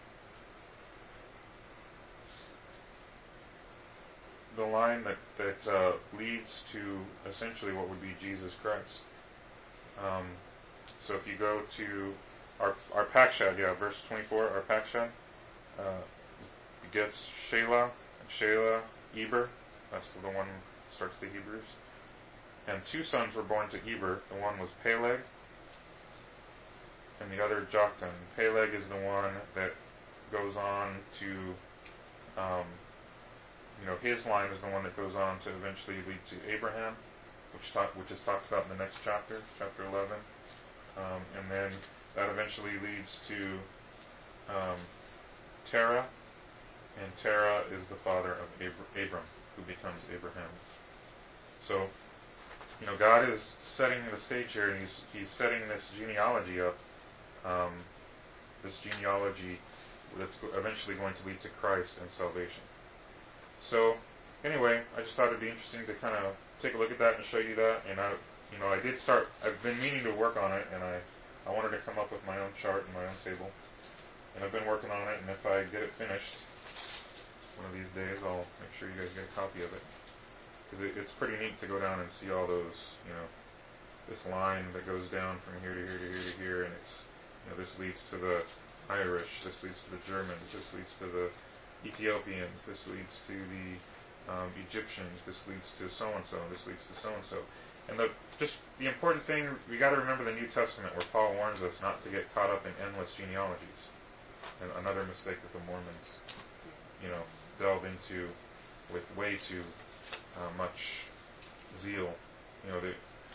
the line that, that uh, leads to essentially what would be Jesus Christ. Um, so if you go to our Arpachshad, yeah, verse twenty-four, Arpachshad uh, gets Shelah, Shelah, Eber. That's the one that starts the Hebrews. And two sons were born to Eber. The one was Peleg, and the other Joktan. Peleg is the one that goes on to, um, you know, his line is the one that goes on to eventually lead to Abraham, which talk, which is talked about in the next chapter, chapter eleven. Um, and then that eventually leads to um, Terah, and Terah is the father of Abr- Abram, who becomes Abraham. So, you know, God is setting the stage here, and He's He's setting this genealogy up, um, this genealogy that's eventually going to lead to Christ and salvation. So, anyway, I just thought it'd be interesting to kind of take a look at that and show you that. And I, you know, I did start. I've been meaning to work on it, and I, I wanted to come up with my own chart and my own table. And I've been working on it, and if I get it finished one of these days, I'll make sure you guys get a copy of it. Because it, it's pretty neat to go down and see all those, you know, this line that goes down from here to here to here to here, and it's, you know, this leads to the Irish, this leads to the Germans, this leads to the Ethiopians, this leads to the um, Egyptians, this leads to so-and-so, this leads to so-and-so. And the just the important thing, we got to remember the New Testament, where Paul warns us not to get caught up in endless genealogies. And another mistake that the Mormons, you know, delve into with way too uh, much zeal. You know, they,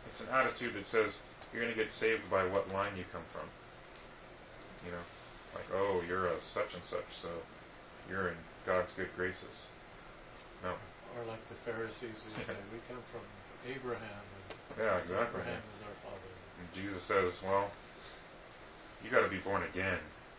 it's an attitude that says you're going to get saved by what line you come from. You know, like, oh, you're a such and such, so you're in God's good graces. No. Or like the Pharisees who say, we come from Abraham, and yeah, exactly. Abraham is our father. And Jesus says, well, you got to be born again.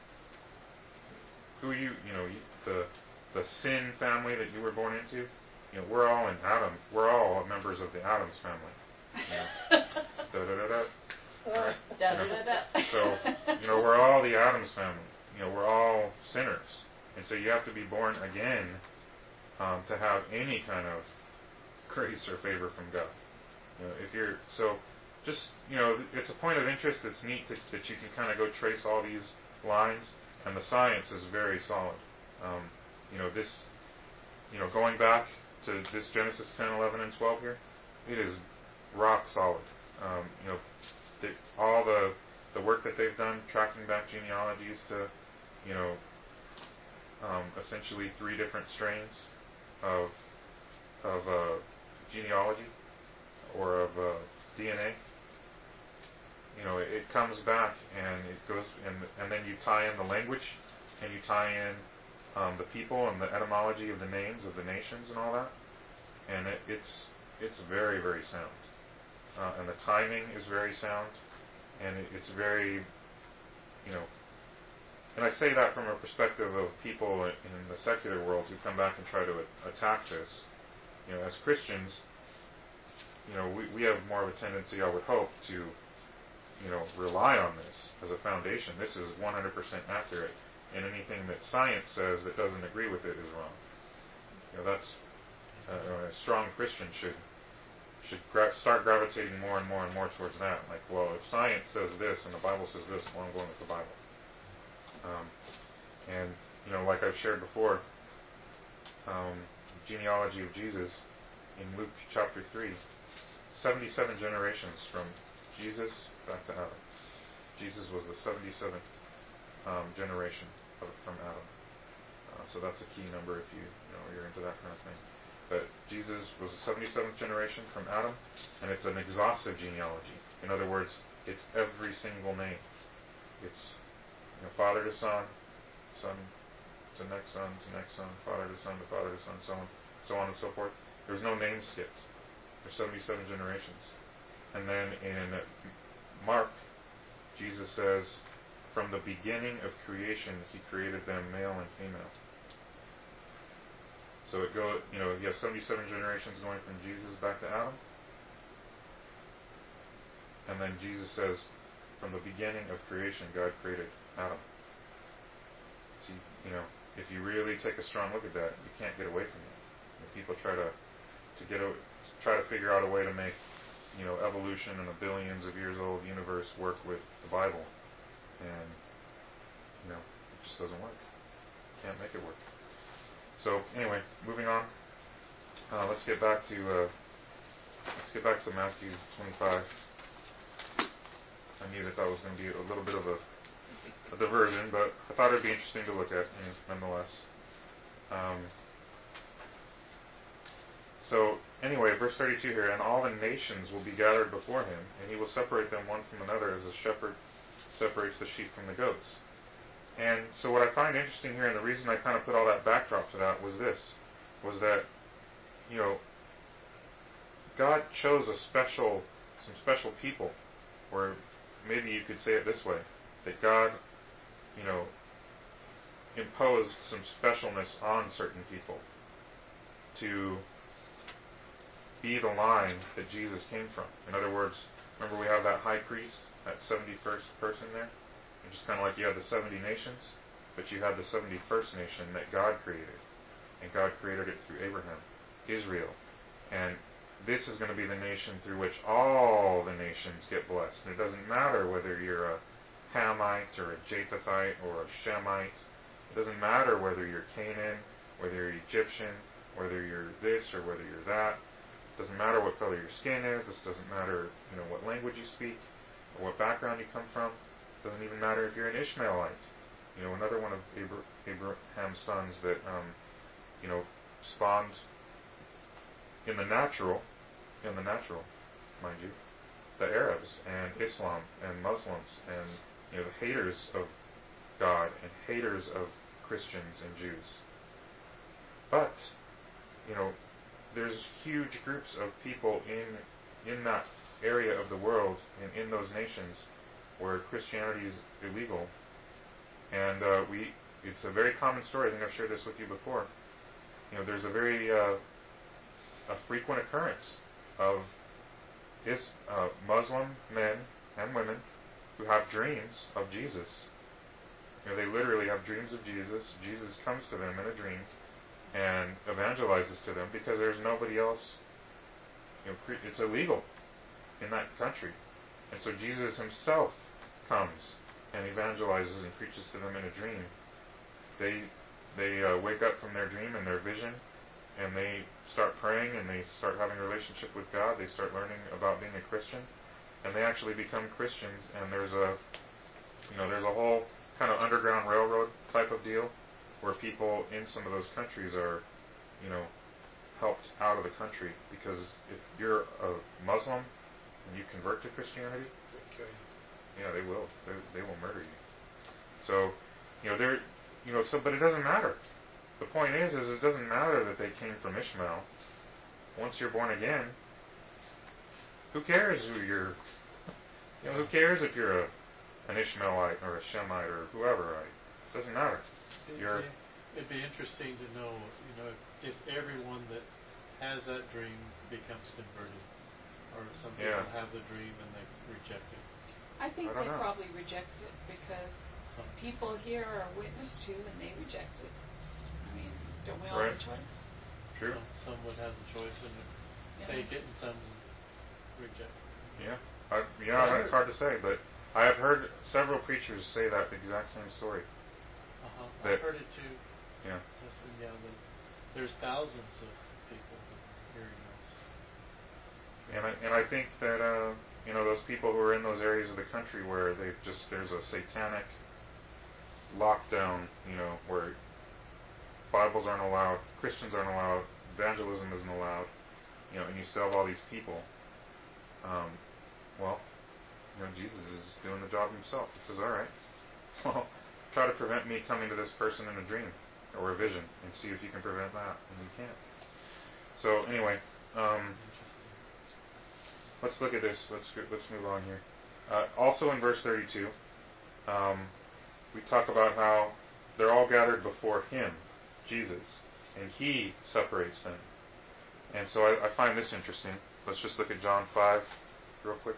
Who you, you know, the the sin family that you were born into, you know, we're all in Adam. We're all members of the Adams family. You know? da, da, da, da. Right? Da, You know? da, da, da. So, you know, we're all the Adams family. You know, we're all sinners. And so you have to be born again um, to have any kind of grace or favor from God. You know, if you're, so just, you know, it's a point of interest that's neat to, that you can kind of go trace all these lines, and the science is very solid. Um, you know, this, you know, going back to this Genesis ten, eleven, and twelve here, it is rock solid. Um, you know, the, all the the work that they've done, tracking back genealogies to, you know, um, essentially three different strains of of uh, genealogy or of uh, D N A. You know, it, it comes back and it goes, and and then you tie in the language, and you tie in um, the people and the etymology of the names of the nations and all that, and it, it's it's very, very sound, uh, and the timing is very sound, and it, it's very, you know, and I say that from a perspective of people in, in the secular world who come back and try to a, attack this. You know, as Christians, you know, we, we have more of a tendency, I would hope, to, you know, rely on this as a foundation. This is one hundred percent accurate, and anything that science says that doesn't agree with it is wrong. You know, that's uh, a strong Christian should should gra- start gravitating more and more and more towards that. Like, well, if science says this and the Bible says this, well, I'm going with the Bible. Um, and you know, like I've shared before, um, genealogy of Jesus in Luke chapter three, seventy-seven generations from Jesus back to Adam. Jesus was the seventy-seventh um, generation of, from Adam. Uh, so that's a key number if you, you know, you're into that kind of thing. But Jesus was the seventy-seventh generation from Adam, and it's an exhaustive genealogy. In other words, it's every single name. It's, you know, father to son, son to next son, to next son, father to son, to father to son, so on, so on and so forth. There's no name skipped. There's seventy-seven generations. And then in Mark, Jesus says, from the beginning of creation, he created them male and female. So it go, you know, you have seventy-seven generations going from Jesus back to Adam. And then Jesus says, from the beginning of creation, God created Adam. So, you, you know, if you really take a strong look at that, you can't get away from it. And people try to, to get a, try to figure out a way to make, you know, evolution and a billions of years old universe work with the Bible. And, you know, it just doesn't work. Can't make it work. So anyway, moving on. Uh, let's get back to uh, let's get back to Matthew twenty-five. I knew that that was going to be a little bit of a, a diversion, but I thought it would be interesting to look at, you know, nonetheless. Um, so anyway, verse thirty-two here, and all the nations will be gathered before him, and he will separate them one from another, as a shepherd separates the sheep from the goats. And so what I find interesting here, and the reason I kind of put all that backdrop to that, was this, was that, you know, God chose a special, some special people, or maybe you could say it this way, that God, you know, imposed some specialness on certain people to be the line that Jesus came from. In other words, remember we have that high priest, that seventy-first person there? It's just kind of like you had the seventy nations, but you had the seventy-first nation that God created. And God created it through Abraham, Israel. And this is going to be the nation through which all the nations get blessed. And it doesn't matter whether you're a Hamite or a Japhethite or a Shemite. It doesn't matter whether you're Canaan, whether you're Egyptian, whether you're this or whether you're that. It doesn't matter what color your skin is. This doesn't matter, you know, what language you speak or what background you come from. It doesn't even matter if you're an Ishmaelite. You know, another one of Abra- Abraham's sons that, um, you know, spawned in the natural, in the natural, mind you, the Arabs and Islam and Muslims and, you know, the haters of God and haters of Christians and Jews. But, you know, there's huge groups of people in in that area of the world and in those nations where Christianity is illegal. And uh, we, it's a very common story. I think I've shared this with you before. You know, there's a very uh, a frequent occurrence of is uh, Muslim men and women who have dreams of Jesus. You know, they literally have dreams of Jesus. Jesus comes to them in a dream and evangelizes to them because there's nobody else. You know, pre- it's illegal in that country, and so Jesus himself comes and evangelizes and preaches to them in a dream. They they uh, wake up from their dream and their vision, and they start praying and they start having a relationship with God. They start learning about being a Christian, and they actually become Christians. And there's a you know there's a whole kind of underground railroad type of deal where people in some of those countries are you know helped out of the country because if you're a Muslim and you convert to Christianity, Okay. yeah, they will. They, they will murder you. So, you know, they're, you know, so, but it doesn't matter. The point is, is it doesn't matter that they came from Ishmael. Once you're born again, who cares who you're, you know, who cares if you're a, an Ishmaelite or a Shemite or whoever, right? It doesn't matter. It'd You're, be, it'd be interesting to know, you know, if, if everyone that has that dream becomes converted, or if some people Yeah. have the dream and they reject it. I think I don't they know. probably reject it because Some people here are witness to and they reject it. I mean, don't we all Right. have a choice? true. Some, some would have the choice and Yeah. take it, and some reject it. Yeah. I, yeah, it's hard to say, but I have heard several preachers say that exact same story. Uh-huh. That- I've heard it too. Yeah. Listen, yeah, the, there's thousands of people who are hearing this. And I, and I think that, uh, you know, those people who are in those areas of the country where they just, there's a satanic lockdown, you know, where Bibles aren't allowed, Christians aren't allowed, evangelism isn't allowed, you know, and you still have all these people, um, well, you know, Jesus is doing the job himself. He says, all right, well, try to prevent me coming to this person in a dream or a vision and see if you can prevent that, and you can't. So anyway, um, Interesting. let's look at this. Let's go, let's move on here. Uh, also in verse thirty-two, um, we talk about how they're all gathered before him, Jesus, and he separates them. And so I, I find this interesting. Let's just look at John five real quick.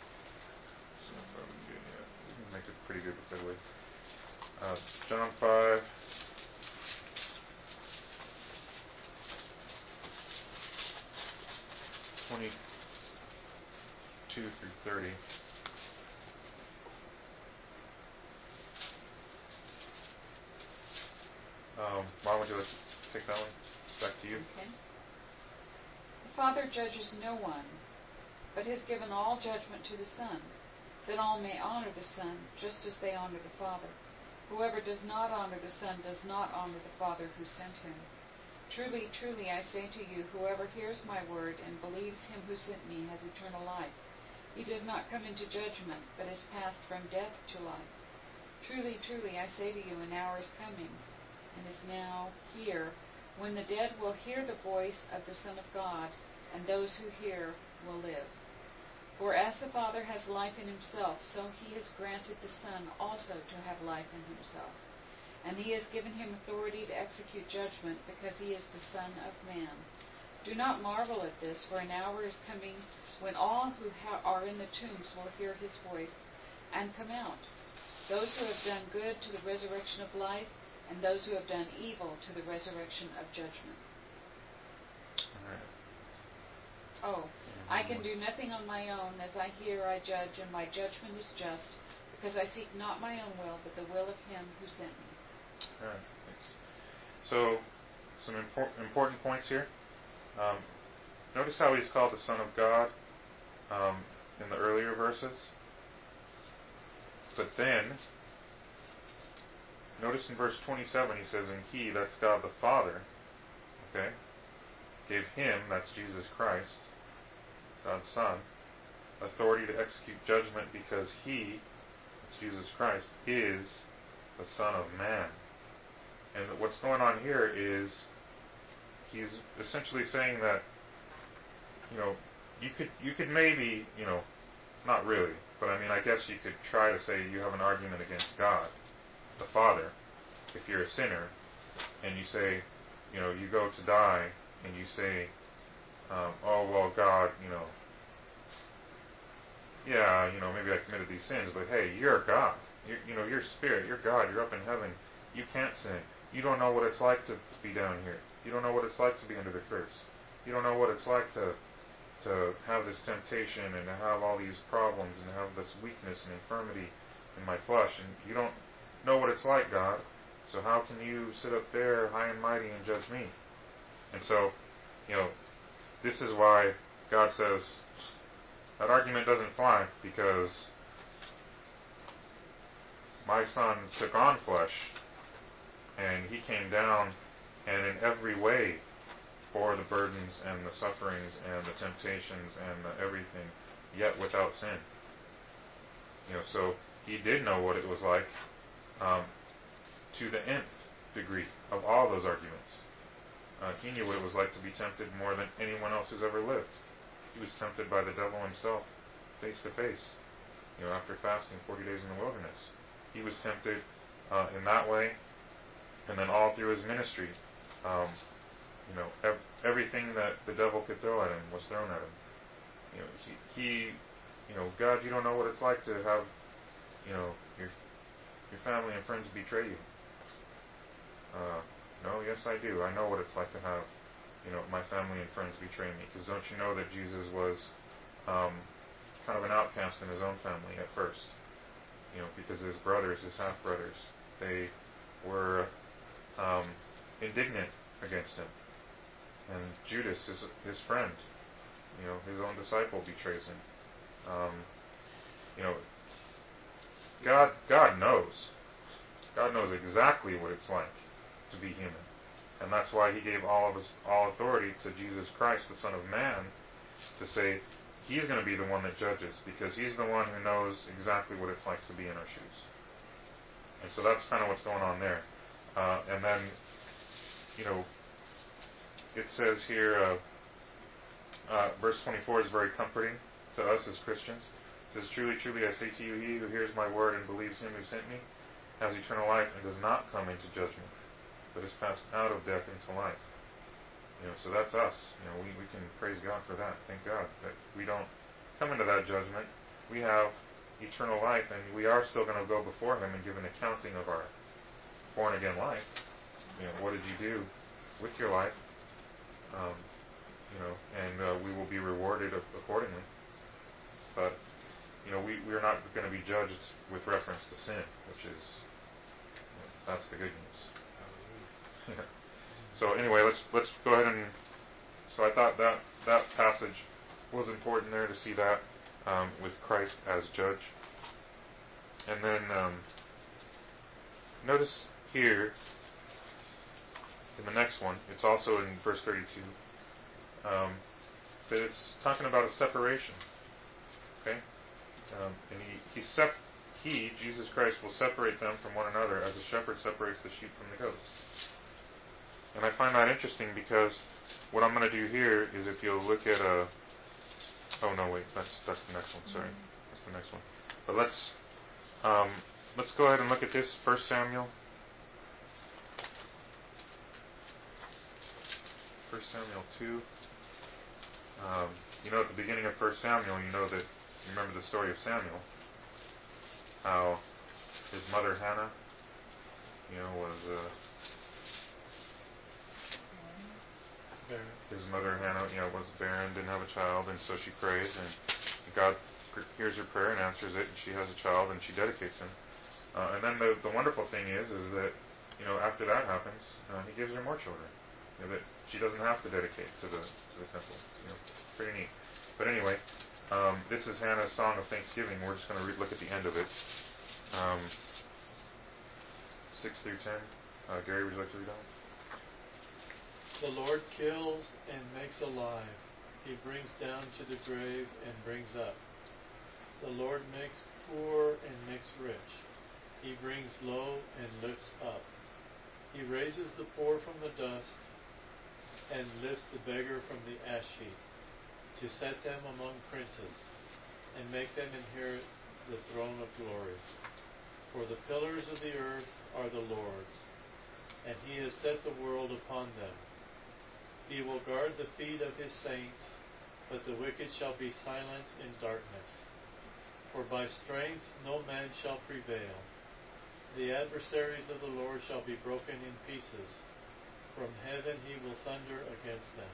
So far we good, yeah. We can make it pretty good with that way. Uh, John five. twenty-two through thirty. Um, why would you like to take that one? Back to you. Okay. The Father judges no one, but has given all judgment to the Son, that all may honor the Son, just as they honor the Father. Whoever does not honor the Son does not honor the Father who sent him. Truly, truly, I say to you, whoever hears my word and believes him who sent me has eternal life. He does not come into judgment, but is passed from death to life. Truly, truly, I say to you, an hour is coming, and is now here, when the dead will hear the voice of the Son of God, and those who hear will live. For as the Father has life in himself, so he has granted the Son also to have life in himself. And he has given him authority to execute judgment, because he is the Son of Man. Do not marvel at this, for an hour is coming when all who ha- are in the tombs will hear his voice and come out. Those who have done good to the resurrection of life, and those who have done evil to the resurrection of judgment. All right. Oh, I can do nothing on my own. As I hear, I judge, and my judgment is just, because I seek not my own will, but the will of him who sent me. All right, thanks. So, some impor- important points here. Um, notice how he's called the Son of God um, in the earlier verses. But then, notice in verse twenty-seven, he says, and he, that's God the Father, okay, gave him, that's Jesus Christ, God's Son, authority to execute judgment because he, it's Jesus Christ, is the Son of Man. And what's going on here is he's essentially saying that, you know, you could you could maybe, you know, not really, but I mean, I guess you could try to say you have an argument against God, the Father, if you're a sinner, and you say, you know, you go to die, and you say, um, oh, well, God, you know, yeah, you know, maybe I committed these sins, but hey, you're God. You're, you know, you're spirit. You're God. You're up in heaven. You can't sin. You don't know what it's like to be down here. You don't know what it's like to be under the curse. You don't know what it's like to to have this temptation and to have all these problems and to have this weakness and infirmity in my flesh. And you don't know what it's like, God. So how can you sit up there high and mighty and judge me? And so, you know, this is why God says that argument doesn't fly, because my Son took on flesh and he came down and in every way bore the burdens and the sufferings and the temptations and the everything, yet without sin. You know, so he did know what it was like, um, to the nth degree of all those arguments. Uh, he knew what it was like to be tempted more than anyone else who's ever lived. He was tempted by the devil himself, face to face. You know, after fasting forty days in the wilderness, he was tempted uh, in that way, and then all through his ministry. Um, You know, ev- everything that the devil could throw at him was thrown at him. You know, he, he, you know, God, you don't know what it's like to have, you know, your your family and friends betray you. Uh, no, yes, I do. I know what it's like to have, you know, my family and friends betray me. Because don't you know that Jesus was um, kind of an outcast in his own family at first? You know, because his brothers, his half brothers, they were um, indignant against him. And Judas, his, his friend, you know, his own disciple betrays him. Um, you know, God, God knows. God knows exactly what it's like to be human, and that's why He gave all of His all authority to Jesus Christ, the Son of Man, to say He's going to be the one that judges, because He's the one who knows exactly what it's like to be in our shoes. And so that's kind of what's going on there. Uh, and then, you know. It says here, uh, uh, verse twenty-four is very comforting to us as Christians. It says, truly, truly, I say to you, he who hears my word and believes him who sent me has eternal life and does not come into judgment, but is passed out of death into life. You know, so that's us. You know, we, we can praise God for that. Thank God that we don't come into that judgment. We have eternal life, and we are still going to go before Him and give an accounting of our born-again life. You know, what did you do with your life? Um, you know, and uh, we will be rewarded accordingly. But, you know, we, we're not going to be judged with reference to sin, which is, you know, that's the good news. Yeah. So anyway, let's let's go ahead and, so I thought that that passage was important there, to see that um, with Christ as judge. And then um, notice here, in the next one, it's also in verse thirty-two, um, that it's talking about a separation. Okay? Um, and he, he, sep- he, Jesus Christ, will separate them from one another as a shepherd separates the sheep from the goats. And I find that interesting, because what I'm going to do here is, if you'll look at a... Oh, no, wait, that's that's the next one, sorry. That's the next one. But let's, um, let's go ahead and look at this, First Samuel. First Samuel two. Um, you know, at the beginning of First Samuel, you know that, you remember the story of Samuel, how his mother Hannah, you know, was uh, his mother Hannah, you know, was barren, didn't have a child, and so she prays, and God hears her prayer and answers it, and she has a child, and she dedicates him. Uh, and then the the wonderful thing is, is that, you know, after that happens, uh, He gives her more children. You know, that she doesn't have to dedicate to the to the temple. You know, pretty neat. But anyway, um, this is Hannah's song of thanksgiving. We're just going to re- look at the end of it, um, six through ten. Uh, Gary, would you like to read on? The Lord kills and makes alive. He brings down to the grave and brings up. The Lord makes poor and makes rich. He brings low and lifts up. He raises the poor from the dust and lifts the beggar from the ash heap, to set them among princes and make them inherit the throne of glory. For the pillars of the earth are the Lord's, and he has set the world upon them. He will guard the feet of his saints, but the wicked shall be silent in darkness. For by strength no man shall prevail. The adversaries of the Lord shall be broken in pieces. From heaven he will thunder against them.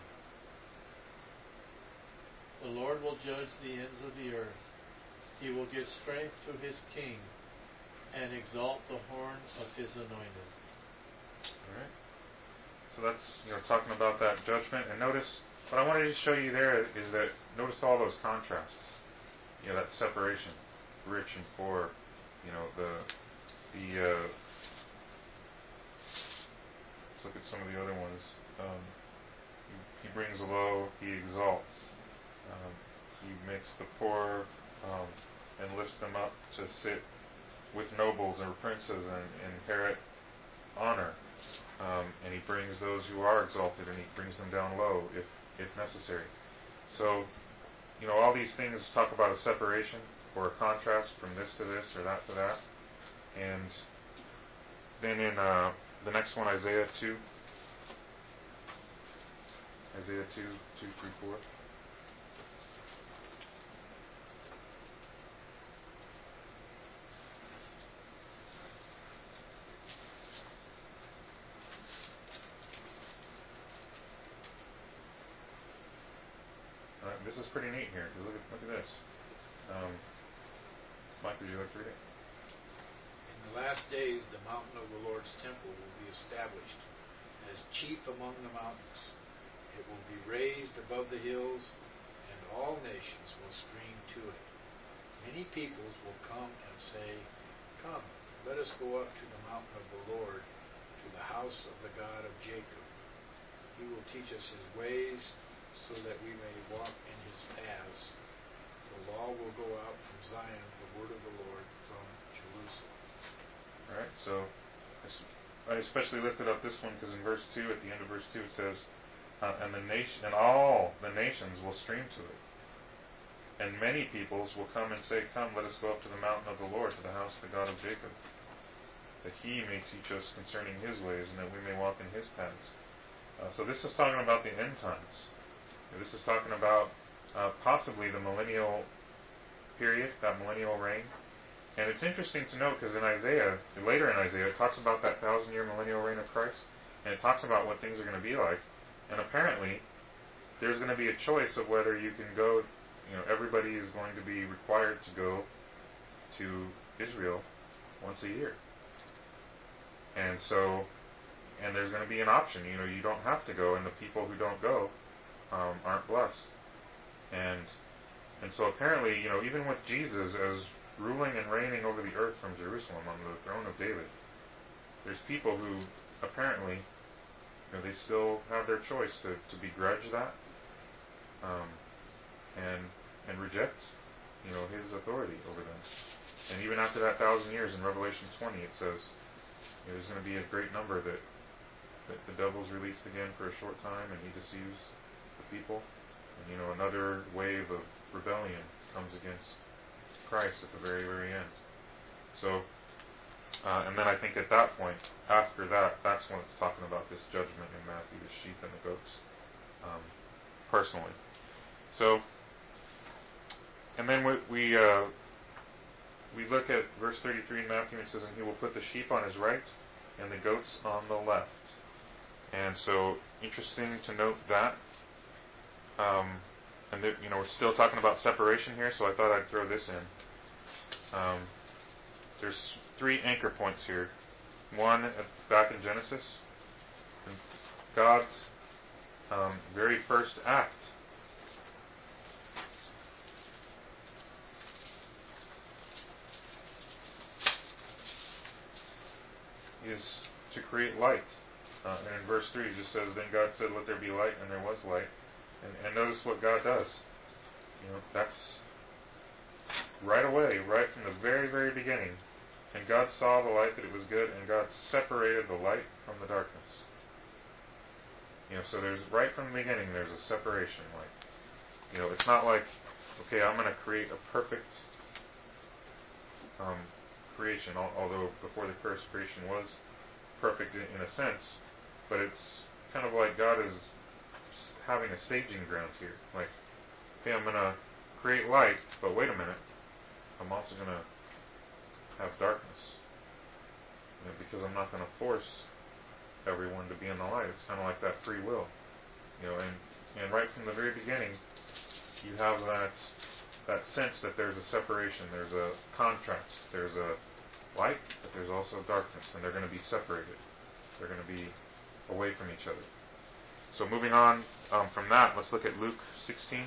The Lord will judge the ends of the earth. He will give strength to his king and exalt the horn of his anointed. All right. So that's, you know, talking about that judgment. And notice, what I wanted to show you there is that, notice all those contrasts. You know, that separation, rich and poor. You know, the, the, uh, let's look at some of the other ones. Um, he, he brings low, he exalts. Um, he makes the poor um, and lifts them up to sit with nobles or princes and, and inherit honor. Um, and he brings those who are exalted and he brings them down low if, if necessary. So, you know, all these things talk about a separation or a contrast from this to this or that to that. And then in uh, the next one, Isaiah two. Isaiah two, two through four. Uh, this is pretty neat here. Look at, look at this. Um, Mike, would you like to read it? In the last days, the mountain of the Lord's temple will be established as chief among the mountains. It will be raised above the hills, and all nations will stream to it. Many peoples will come and say, "Come, let us go up to the mountain of the Lord, to the house of the God of Jacob. He will teach us his ways, so that we may walk in his paths. The law will go out from Zion, the word of the Lord from Jerusalem." All right, so I especially lifted up this one because in verse two, at the end of verse two, it says, uh, "And the nation, and all the nations will stream to it, and many peoples will come and say, 'Come, let us go up to the mountain of the Lord, to the house of the God of Jacob, that he may teach us concerning his ways, and that we may walk in his paths.'" Uh, so this is talking about the end times. This is talking about uh, possibly the millennial period, that millennial reign. And it's interesting to note because in Isaiah, later in Isaiah, it talks about that thousand-year millennial reign of Christ, and it talks about what things are going to be like. And apparently, there's going to be a choice of whether you can go, you know, everybody is going to be required to go to Israel once a year. And so, and there's going to be an option, you know, you don't have to go, and the people who don't go um, aren't blessed. And and so apparently, you know, even with Jesus as ruling and reigning over the earth from Jerusalem on the throne of David, there's people who apparently, you know, they still have their choice to, to begrudge that um, and and reject, you know, his authority over them. And even after that thousand years in Revelation twenty, it says, you know, there's going to be a great number that that the devil's released again for a short time, and he deceives the people. And, you know, another wave of rebellion comes against Christ at the very, very end. So, uh, and then I think at that point, after that, that's when it's talking about this judgment in Matthew, the sheep and the goats, um, personally. So, and then we we, uh, we look at verse thirty-three in Matthew, and it says, "And he will put the sheep on his right and the goats on the left." And so, interesting to note that. Um, and that, you know, we're still talking about separation here, so I thought I'd throw this in. Um, there's three anchor points here. One, at, back in Genesis, God's um, very first act. Is to create light. Uh, and in verse three, it just says, "Then God said, let there be light, and there was light." And, and notice what God does. You know, that's right away, right from the very, very beginning. And God saw the light that it was good, and God separated the light from the darkness. You know, so there's, right from the beginning, there's a separation. Like, you know, it's not like, okay, I'm going to create a perfect um, creation, al- although before the curse, creation was perfect in, in a sense, but it's kind of like God is having a staging ground here. Like, okay, I'm going to create light, but wait a minute, I'm also going to have darkness. You know, because I'm not going to force everyone to be in the light. It's kind of like that free will. You know, and, and right from the very beginning, you have that that sense that there's a separation, there's a contrast, there's a light, but there's also darkness, and they're going to be separated. They're going to be away from each other. So moving on um, from that, let's look at Luke sixteen.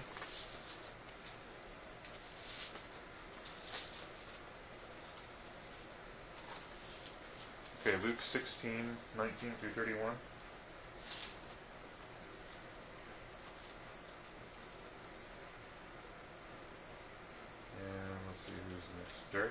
Okay, Luke sixteen, nineteen through thirty-one. And let's see who's next. Jerry?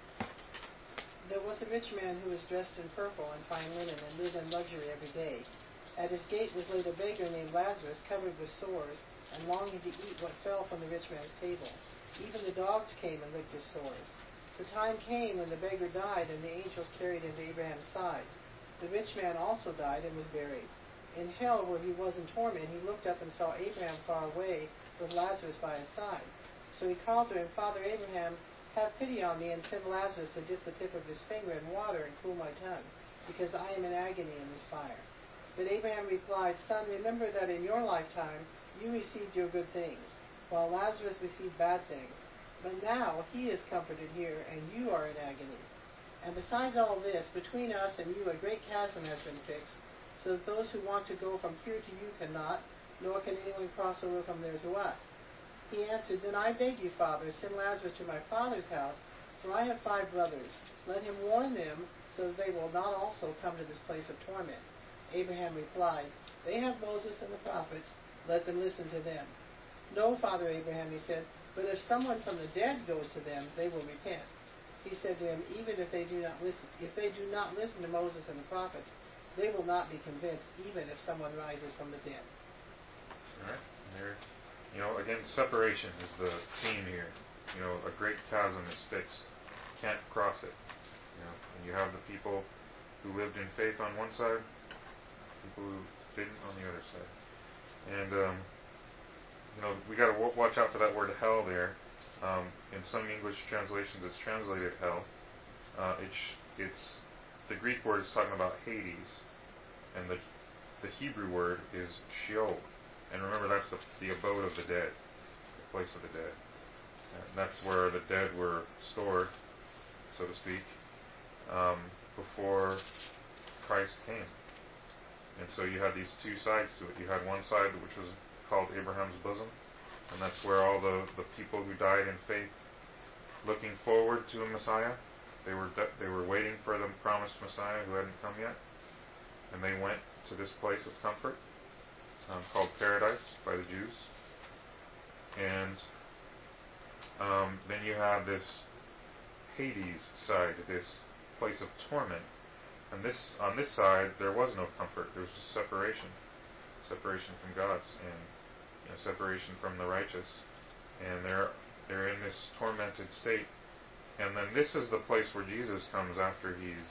There was a rich man who was dressed in purple and fine linen and lived in luxury every day. At his gate was laid a beggar named Lazarus, covered with sores, and longing to eat what fell from the rich man's table. Even the dogs came and licked his sores. The time came when the beggar died, and the angels carried him to Abraham's side. The rich man also died and was buried. In hell, where he was in torment, he looked up and saw Abraham far away, with Lazarus by his side. So he called to him, Father Abraham, have pity on me, and send Lazarus to dip the tip of his finger in water and cool my tongue, because I am in agony in this fire. But Abraham replied, Son, remember that in your lifetime you received your good things, while Lazarus received bad things. But now he is comforted here, and you are in agony. And besides all this, between us and you a great chasm has been fixed, so that those who want to go from here to you cannot, nor can anyone cross over from there to us. He answered, Then I beg you, Father, send Lazarus to my father's house, for I have five brothers. Let him warn them, so that they will not also come to this place of torment. Abraham replied, They have Moses and the prophets. Let them listen to them. No, Father Abraham, he said, but if someone from the dead goes to them, they will repent. He said to him, Even if they do not listen, if they do not listen to Moses and the prophets, they will not be convinced, even if someone rises from the dead. All right. And there, you know, again, separation is the theme here. You know, a great chasm is fixed. Can't cross it. You know, and you have the people who lived in faith on one side, people who didn't on the other side. And um, you know, we got to w- watch out for that word hell there. Um, in some English translations, it's translated hell. Uh, it's it's the Greek word is talking about Hades, and the the Hebrew word is Sheol. And remember, that's the the abode of the dead, the place of the dead. And that's where the dead were stored, so to speak, um, before Christ came. And so you had these two sides to it. You had one side which was called Abraham's bosom, and that's where all the, the people who died in faith, looking forward to a Messiah, they were they were waiting for the promised Messiah who hadn't come yet, and they went to this place of comfort um, called paradise by the Jews. And um, then you have this Hades side, this place of torment. And this on this side, there was no comfort. There was just separation, separation from God's, and you know, separation from the righteous. And they're they're in this tormented state. And then this is the place where Jesus comes after he's,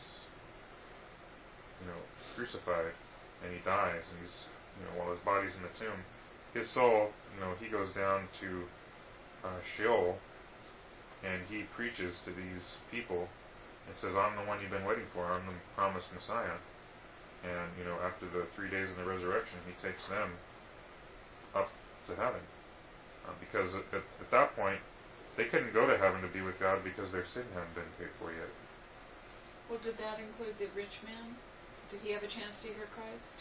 you know, crucified, and he dies, and he's, you know, while his body's in the tomb, his soul, you know, he goes down to uh, Sheol, and he preaches to these people. It says, I'm the one you've been waiting for. I'm the promised Messiah. And, you know, after the three days of the resurrection, he takes them up to heaven. Uh, because at, at, at that point, they couldn't go to heaven to be with God because their sin hadn't been paid for yet. Well, did that include the rich man? Did he have a chance to hear Christ?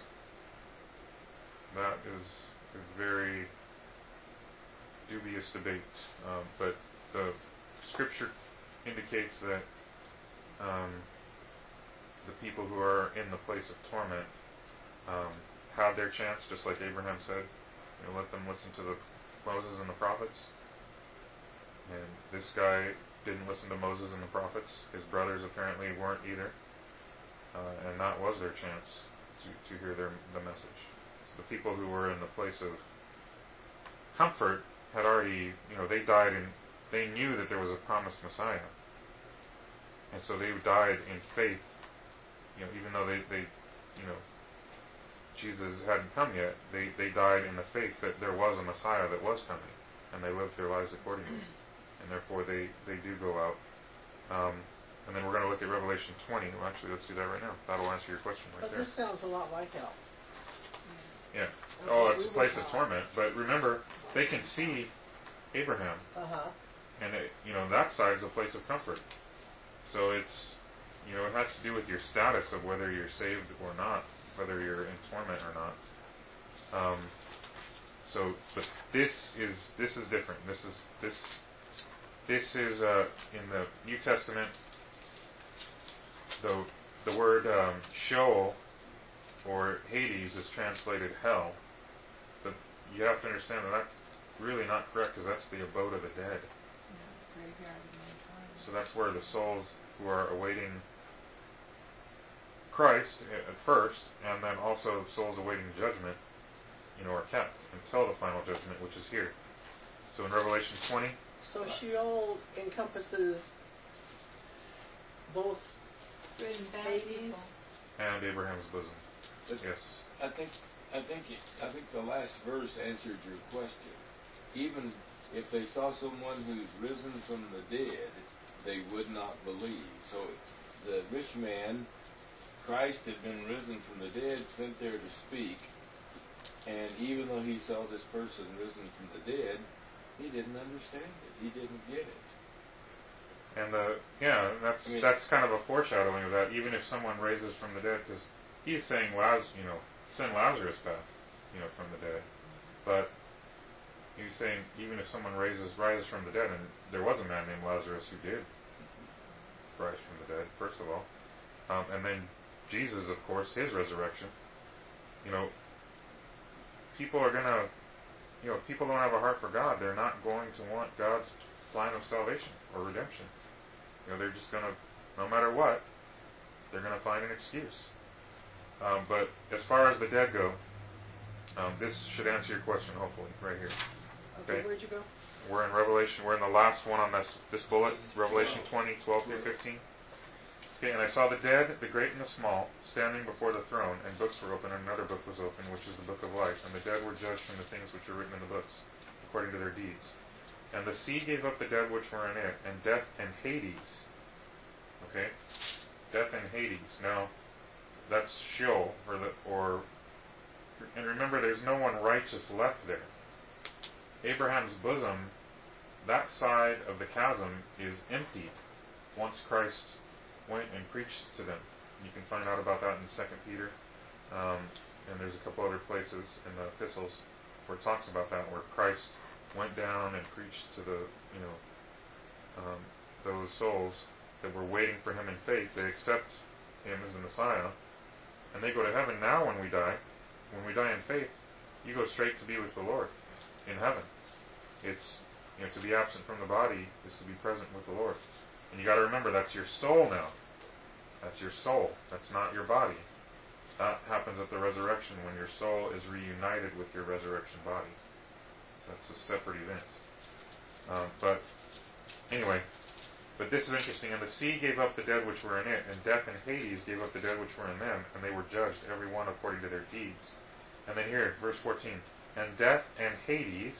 That is a very dubious debate. Um, but the Scripture indicates that Um, the people who are in the place of torment um, had their chance, just like Abraham said. You know, let them listen to the Moses and the prophets. And this guy didn't listen to Moses and the prophets. His brothers apparently weren't either. Uh, and that was their chance to, to hear their, the message. So the people who were in the place of comfort had already, you know, they died and they knew that there was a promised Messiah. And so they died in faith, you know, even though they, they you know, Jesus hadn't come yet, they, they died in the faith that there was a Messiah that was coming, and they lived their lives accordingly. And therefore they, they do go out. Um, and then we're going to look at Revelation twenty. Well, actually, let's do that right now. That'll answer your question right But there. this sounds a lot like hell. Yeah. That's Oh, what it's we a place were of taught. torment. But remember, they can see Abraham, Uh-huh. and it, you know that side's a place of comfort. So it's, you know, it has to do with your status of whether you're saved or not, whether you're in torment or not. Um, so, but this is this is different. This is this this is uh, in the New Testament. The the word um, Sheol or Hades is translated hell, but you have to understand that that's really not correct, because that's the abode of the dead. Yeah, graveyard of mankind. So that's where the souls who are awaiting Christ at first, and then also souls awaiting judgment, you know, are kept until the final judgment, which is here. So in Revelation twenty, So Sheol encompasses both Good and bad Hades. people. and Abraham's bosom. But Yes. I think I think it, I think the last verse answered your question. Even if they saw someone who's risen from the dead, they would not believe. So the rich man, Christ had been risen from the dead, sent there to speak, and even though he saw this person risen from the dead, he didn't understand it. He didn't get it. And uh, yeah, that's I mean- that's kind of a foreshadowing of that. Even if someone raises from the dead, because he's saying, Laz, you know, send Lazarus back, you know, from the dead. But he's saying, even if someone raises rises from the dead, and there was a man named Lazarus who did rise from the dead, first of all, um, and then Jesus, of course, his resurrection. You know, people are gonna, you know, if people don't have a heart for God, they're not going to want God's plan of salvation or redemption. You know, they're just going to, no matter what, they're going to find an excuse. Um, but as far as the dead go, um, this should answer your question, hopefully, right here. Okay, Okay. where'd you go? We're in Revelation, we're in the last one on this, this bullet, Revelation twenty, twelve through fifteen. Okay, and I saw the dead, the great and the small, standing before the throne, and books were open, and another book was open, which is the book of life. And the dead were judged from the things which are written in the books, according to their deeds. And the sea gave up the dead which were in it, and death and Hades. Okay? Death and Hades. Now, that's Sheol, or the, or, and remember, there's no one righteous left there. Abraham's bosom, that side of the chasm, is emptied once Christ went and preached to them. You can find out about that in Second Peter, um, and there's a couple other places in the epistles where it talks about that, where Christ went down and preached to the, you know, um, those souls that were waiting for him in faith. They accept him as the Messiah, and they go to heaven. Now when we die, when we die in faith, you go straight to be with the Lord in heaven. It's, you know, to be absent from the body is to be present with the Lord. And you got to remember, that's your soul now. That's your soul. That's not your body. That happens at the resurrection, when your soul is reunited with your resurrection body. So that's a separate event. Um, but anyway, but this is interesting. And the sea gave up the dead which were in it, and death and Hades gave up the dead which were in them, and they were judged, every one according to their deeds. And then here, verse fourteen. And death and Hades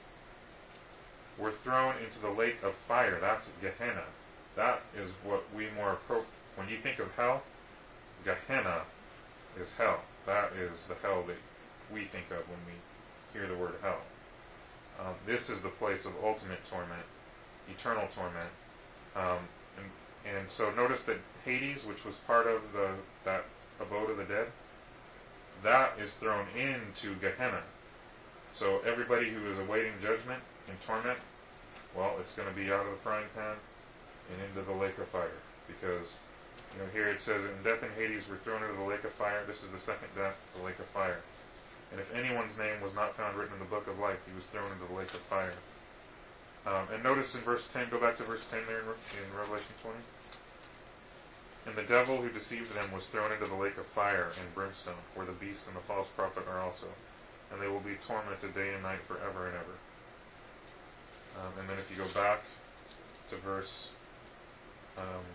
were thrown into the lake of fire. That's Gehenna. That is what we more appropriate. When you think of hell, Gehenna is hell. That is the hell that we think of when we hear the word hell. Um, this is the place of ultimate torment, eternal torment. Um, and, and so notice that Hades, which was part of the that abode of the dead, that is thrown into Gehenna. So everybody who is awaiting judgment and torment, well, it's going to be out of the frying pan and into the lake of fire. Because, you know, here it says, and death and Hades were thrown into the lake of fire. This is the second death, the lake of fire. And if anyone's name was not found written in the book of life, he was thrown into the lake of fire. Um, and notice in verse ten, go back to verse ten there in, in Revelation twenty. And the devil who deceived them was thrown into the lake of fire and brimstone, where the beast and the false prophet are also. And they will be tormented day and night forever and ever. Um, and then if you go back to verse um,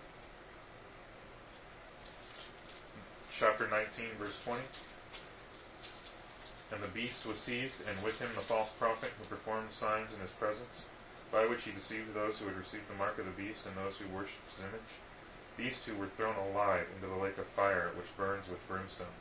chapter nineteen, verse twenty. And the beast was seized, and with him the false prophet who performed signs in his presence, by which he deceived those who had received the mark of the beast and those who worshipped his image. These two were thrown alive into the lake of fire, which burns with brimstone.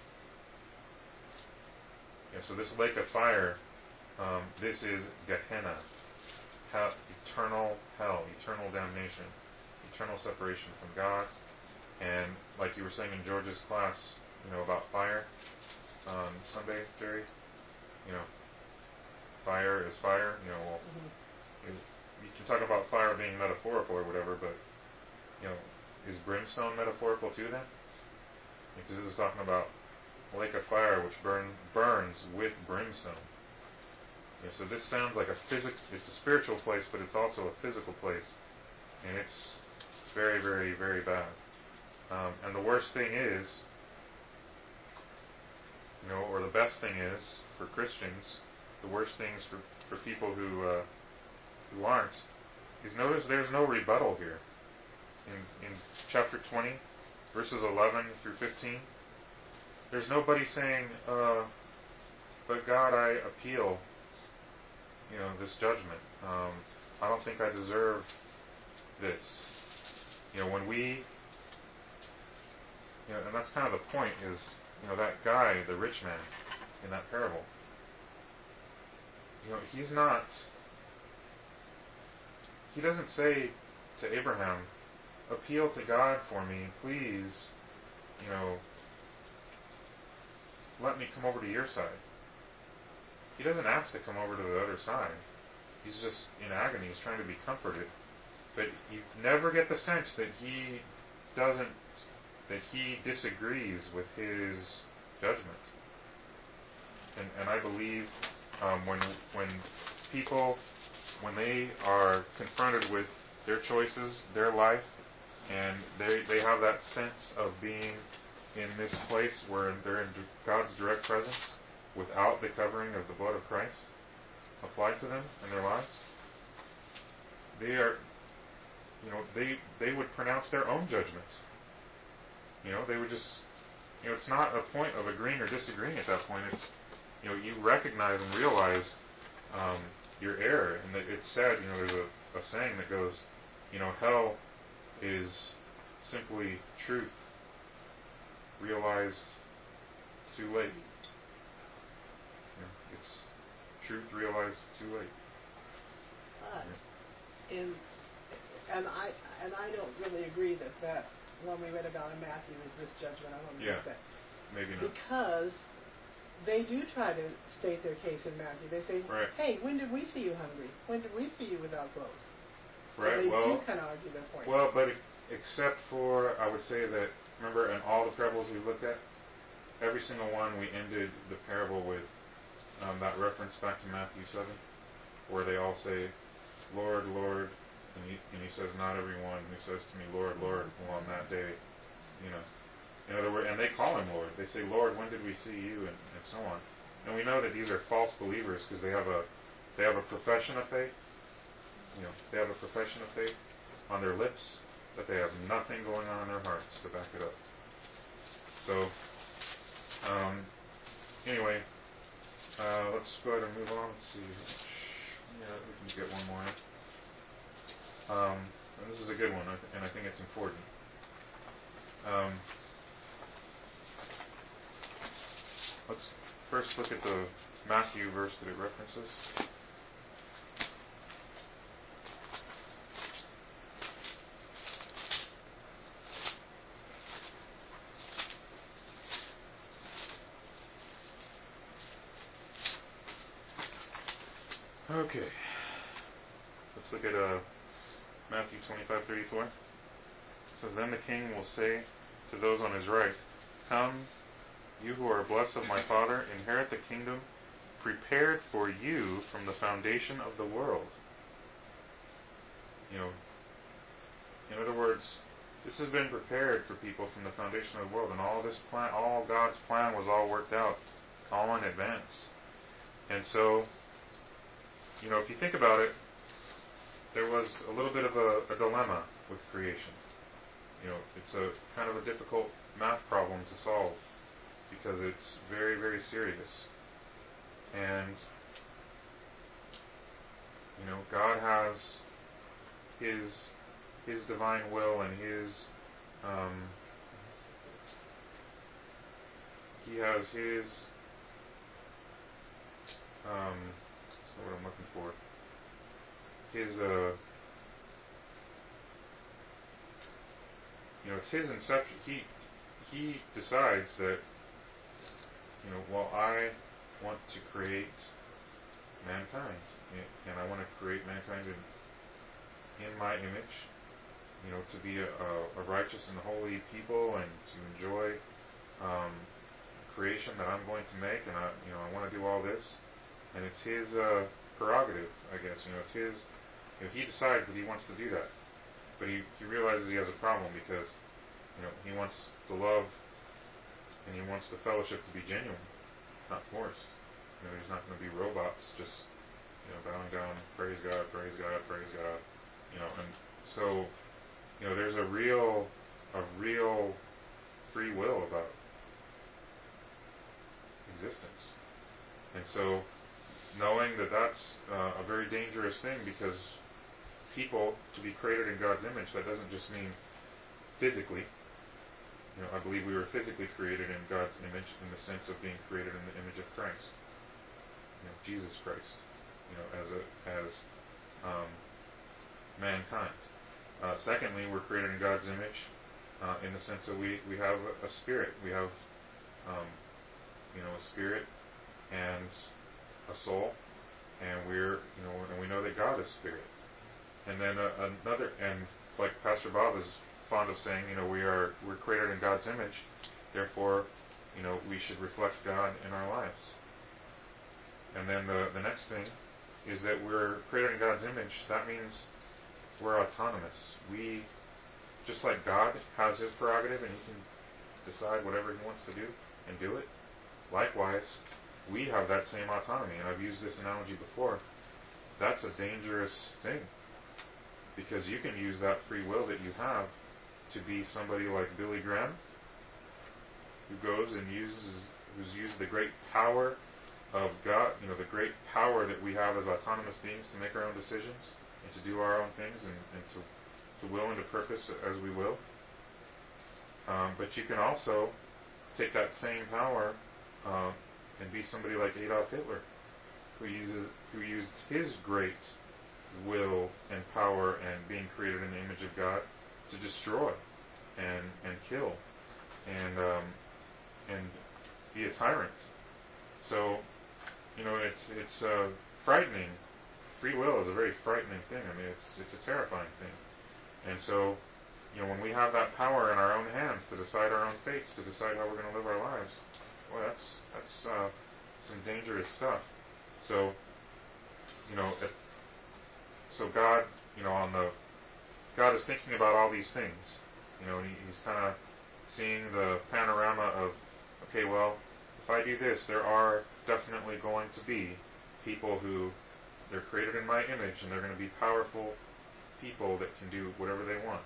Yeah, so this lake of fire, um, this is Gehenna, hell, eternal hell, eternal damnation, eternal separation from God. And like you were saying in George's class, you know, about fire, on Sunday, Jerry, you know, fire is fire, you know, well, mm-hmm. you, you can talk about fire being metaphorical or whatever, but, you know, is brimstone metaphorical too then? Because this is talking about a lake of fire which burn, burns with brimstone. You know, so this sounds like a physic, it's a spiritual place, but it's also a physical place, and it's very, very, very bad. Um, and the worst thing is, you know, or the best thing is for Christians, the worst things for, for people who uh, who aren't, is notice there's no rebuttal here. In, in chapter twenty, verses eleven through fifteen, there's nobody saying, uh, but God, I appeal, you know, this judgment. Um, I don't think I deserve this. You know, when we, you know, and that's kind of the point is, you know, that guy, the rich man in that parable, you know, he's not, he doesn't say to Abraham, appeal to God for me, please, you know, let me come over to your side. He doesn't ask to come over to the other side. He's just in agony. He's trying to be comforted. But you never get the sense that he doesn't, that he disagrees with his judgment. And, and I believe um, when when people, when they are confronted with their choices, their life, and they they have that sense of being in this place where they're in God's direct presence without the covering of the blood of Christ applied to them in their lives, they are, you know, they they would pronounce their own judgment. You know, they would just, you know, it's not a point of agreeing or disagreeing at that point. It's, you know, you recognize and realize um, your error, and that it's sad. You know, there's a, a saying that goes, you know, hell is simply truth realized too late. You know, it's truth realized too late. But in and I and I don't really agree that that one we read about in Matthew is this judgment. I don't yeah, think that. Maybe not. Because they do try to state their case in Matthew. They say, right. "Hey, when did we see you hungry? When did we see you without clothes?" Right. So they well, do kind of argue their point. Well, but except for, I would say that, remember, in all the parables we looked at, every single one we ended the parable with um, that reference back to Matthew seven, where they all say, "Lord, Lord," and he, and he says, "Not everyone who says to me, Lord, Lord, will on that day," you know. In other words, and they call him Lord. They say, "Lord, when did we see you?" and, and so on. And we know that these are false believers because they have a they have a profession of faith. You know, they have a profession of faith on their lips, but they have nothing going on in their hearts to back it up. So, um, anyway, uh, let's go ahead and move on. Let's see. Yeah, we can get one more in. Um, and this is a good one, and I think it's important. Um, let's first look at the Matthew verse that it references. Okay. Let's look at uh, Matthew twenty-five thirty-four. It says, "Then the king will say to those on his right, 'Come, you who are blessed of my Father, inherit the kingdom prepared for you from the foundation of the world. you know, in other words, this has been prepared for people from the foundation of the world, and all this plan, all God's plan was all worked out, all in advance. And so, you know, if you think about it, there was a little bit of a, a dilemma with creation. You know, it's a kind of a difficult math problem to solve because it's very, very serious. And, you know, God has His His divine will and His um, He has His um, what's the word I'm looking for? His uh, you know, it's His inception. He He decides that, you know, well, I want to create mankind, and I want to create mankind in in my image, you know, to be a, a righteous and holy people, and to enjoy um, creation that I'm going to make, and I, you know, I want to do all this, and it's His uh, prerogative, I guess. You know, it's His. You know, He decides that He wants to do that, but He He realizes He has a problem because, you know, He wants the love, and He wants the fellowship to be genuine, not forced. You know, there's not going to be robots just, you know, bowing down, praise God, praise God, praise God. You know, and so, you know, there's a real, a real free will about existence. And so, knowing that that's uh, a very dangerous thing, because people, to be created in God's image, that doesn't just mean physically. You know, I believe we were physically created in God's image in the sense of being created in the image of Christ. You know, Jesus Christ. You know, as a as um, mankind. Uh, secondly, we're created in God's image uh, in the sense that we, we have a spirit. We have, um, you know, a spirit and a soul, and we're, you know, and we know that God is spirit. And then uh, another, and like Pastor Bob is fond of saying, you know, we are we're created in God's image, therefore, you know, we should reflect God in our lives. And then the the next thing is that we're created in God's image. That means we're autonomous. We, just like God has His prerogative and He can decide whatever He wants to do and do it, likewise, we have that same autonomy. And I've used this analogy before. That's a dangerous thing, because you can use that free will that you have to be somebody like Billy Graham, who goes and uses, who's used the great power of God, you know, the great power that we have as autonomous beings to make our own decisions and to do our own things, and, and to, to will and to purpose as we will. Um, but you can also take that same power uh, and be somebody like Adolf Hitler, who uses who used his great will and power and being created in the image of God to destroy and and kill and um, and be a tyrant. So, you know, it's it's uh, frightening. Free will is a very frightening thing. I mean, it's it's a terrifying thing. And so, you know, when we have that power in our own hands to decide our own fates, to decide how we're going to live our lives, well, that's that's uh, some dangerous stuff. So, you know, if, so God, you know, on the God is thinking about all these things, you know, and he, he's kind of seeing the panorama of, okay, well, if I do this, there are definitely going to be people who, they're created in my image, and they're going to be powerful people that can do whatever they want.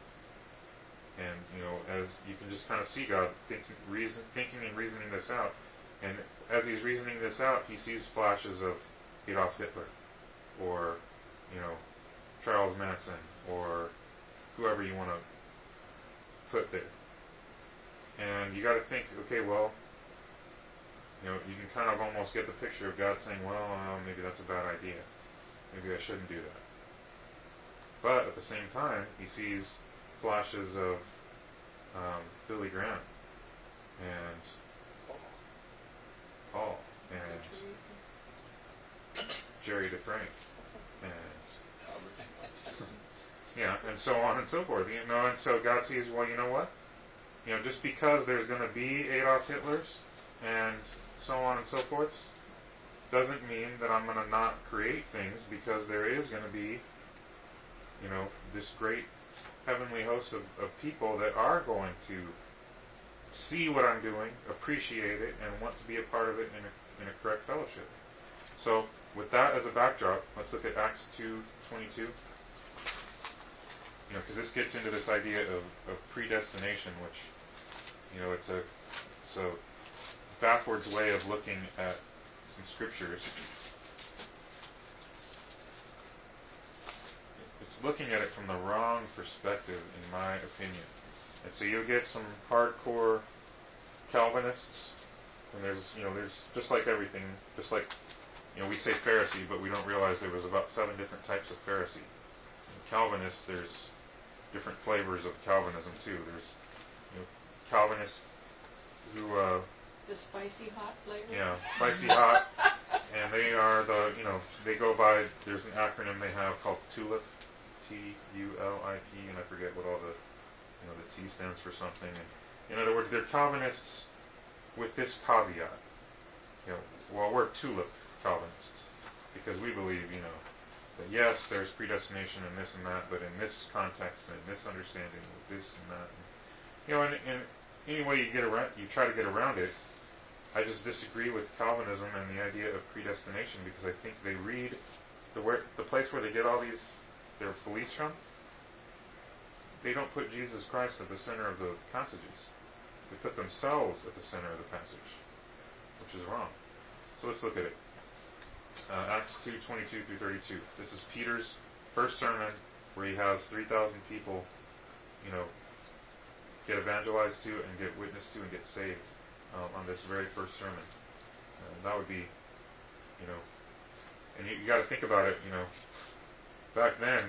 And, you know, as you can just kind of see God thinking, reason, thinking and reasoning this out. And as he's reasoning this out, he sees flashes of Adolf Hitler, or, you know, Charles Manson, or whoever you want to put there. And you got to think, okay, well, you know, you can kind of almost get the picture of God saying, well, uh, maybe that's a bad idea. Maybe I shouldn't do that. But at the same time, he sees flashes of um, Billy Graham and Paul and Jerry DeFrank and yeah, and so on and so forth. You know, and so God sees, well, you know what? You know, just because there's going to be Adolf Hitlers and so on and so forth, doesn't mean that I'm going to not create things, because there is going to be you know, this great heavenly host of, of people that are going to see what I'm doing, appreciate it, and want to be a part of it in a, in a correct fellowship. So, with that as a backdrop, let's look at Acts two twenty-two. You know, because this gets into this idea of, of predestination, which, you know, it's a, it's a backwards way of looking at some scriptures. It's looking at it from the wrong perspective, in my opinion. And so you'll get some hardcore Calvinists, and there's, you know, there's just like everything, just like, you know, we say Pharisee, but we don't realize there was about seven different types of Pharisee. In Calvinist, there's different flavors of Calvinism too. There's, you know, Calvinists who, uh, the spicy hot flavor. Yeah, spicy hot, and they are the, you know, they go by. There's an acronym they have called TULIP, T U L I P, and I forget what all the, you know, the T stands for something. And in other words, they're Calvinists with this caveat. You know, well, we're TULIP Calvinists because we believe, you know, that yes, there's predestination and this and that, but in this context and in this understanding with this and that, and, you know, and, and any way you get around, you try to get around it. I just disagree with Calvinism and the idea of predestination because I think they read the where, the place where they get all these their beliefs from. They don't put Jesus Christ at the center of the passages. They put themselves at the center of the passage, which is wrong. So let's look at it. Uh, Acts two twenty-two through thirty-two. This is Peter's first sermon where he has three thousand people, you know, get evangelized to and get witnessed to and get saved um, on this very first sermon. Uh, that would be, you know, and you, you got to think about it. You know, back then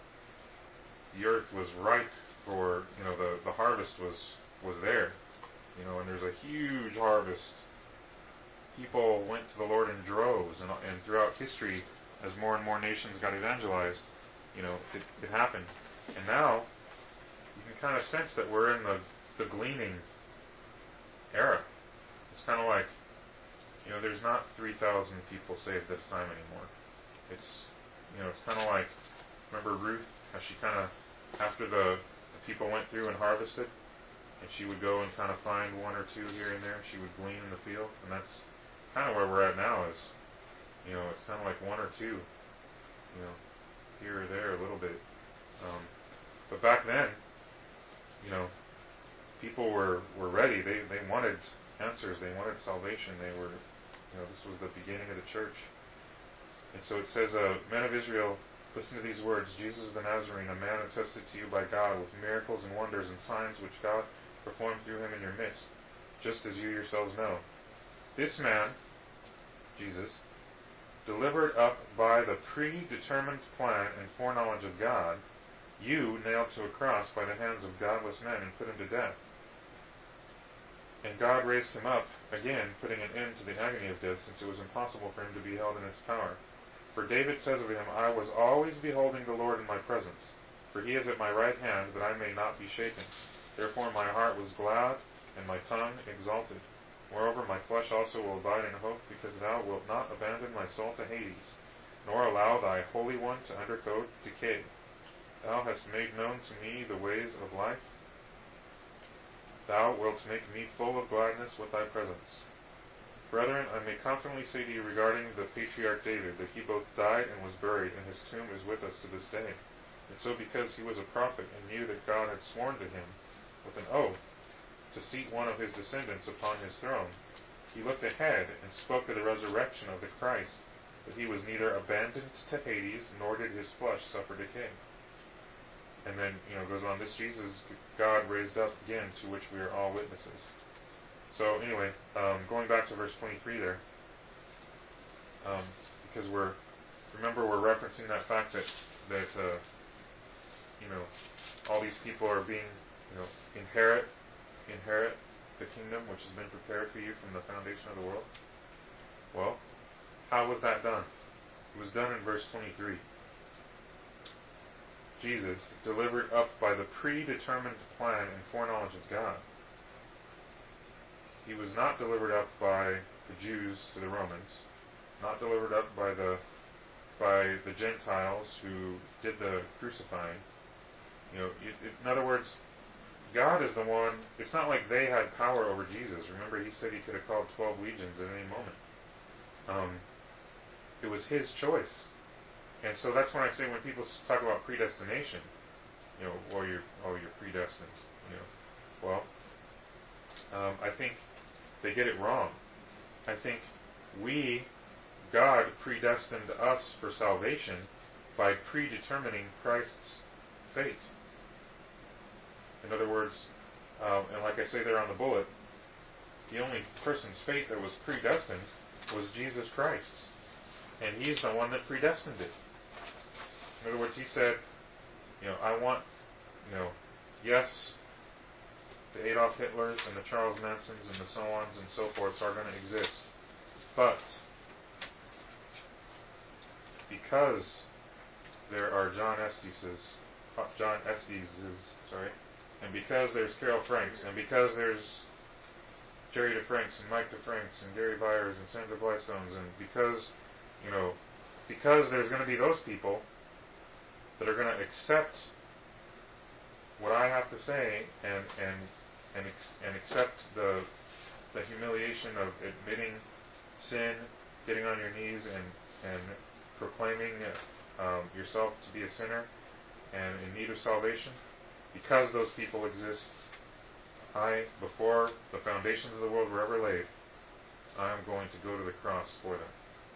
the earth was ripe for, you know, the the harvest was was there, you know, and there's a huge harvest. People went to the Lord in droves, and, and throughout history, as more and more nations got evangelized, you know, it, it happened. And now, you can kind of sense that we're in the, the gleaning era. It's kind of like, you know, there's not three thousand people saved at a time anymore. It's, you know, it's kind of like, remember Ruth, how she kind of, after the, the people went through and harvested, and she would go and kind of find one or two here and there, she would glean in the field, and that's kind of where we're at now is, you know, it's kind of like one or two, you know, here or there a little bit. Um, but back then, you know, people were, were ready. They they wanted answers. They wanted salvation. They were, you know, this was the beginning of the church. And so it says, uh, men of Israel, listen to these words. Jesus the Nazarene, a man attested to you by God with miracles and wonders and signs which God performed through him in your midst, just as you yourselves know. This man, Jesus, delivered up by the predetermined plan and foreknowledge of God, you nailed to a cross by the hands of godless men and put him to death. And God raised him up again, putting an end to the agony of death, since it was impossible for him to be held in its power. For David says of him, I was always beholding the Lord in my presence, for he is at my right hand, that I may not be shaken. Therefore my heart was glad, and my tongue exalted. Moreover, my flesh also will abide in hope, because thou wilt not abandon my soul to Hades, nor allow thy Holy One to undergo decay. Thou hast made known to me the ways of life. Thou wilt make me full of gladness with thy presence. Brethren, I may confidently say to you regarding the patriarch David, that he both died and was buried, and his tomb is with us to this day. And so because he was a prophet, and knew that God had sworn to him with an oath to seat one of his descendants upon his throne, he looked ahead and spoke of the resurrection of the Christ, that he was neither abandoned to Hades, nor did his flesh suffer decay. And then, you know, goes on, this Jesus God raised up again, to which we are all witnesses. So anyway, um, going back to verse twenty-three there, um, because we're, remember we're referencing that fact that, that uh, you know, all these people are being, you know, inherit, inherit the kingdom which has been prepared for you from the foundation of the world. Well, how was that done? It was done in verse twenty-three. Jesus, delivered up by the predetermined plan and foreknowledge of God. He was not delivered up by the Jews to the Romans, not delivered up by the by the Gentiles who did the crucifying. You know, it, it, in other words, God is the one. It's not like they had power over Jesus. Remember, he said he could have called twelve legions at any moment. Um, it was his choice. And so that's when I say when people talk about predestination, you know, or you're, oh, you're predestined, you know. Well, um, I think they get it wrong. I think we, God predestined us for salvation by predetermining Christ's fate. In other words, um, and like I say there on the bullet, the only person's fate that was predestined was Jesus Christ's. And he's the one that predestined it. In other words, he said, you know, I want, you know, yes, the Adolf Hitlers and the Charles Mansons and the so ons and so forths are going to exist. But because there are John Estises, John Estises, sorry, and because there's Carol Franks, and because there's Jerry DeFranks and Mike DeFranks and Gary Byers and Sandra Blystones, and because, you know, because there's going to be those people that are going to accept what I have to say and and and, ex- and accept the the humiliation of admitting sin, getting on your knees and and proclaiming um, yourself to be a sinner and in need of salvation. Because those people exist, I, before the foundations of the world were ever laid, I am going to go to the cross for them.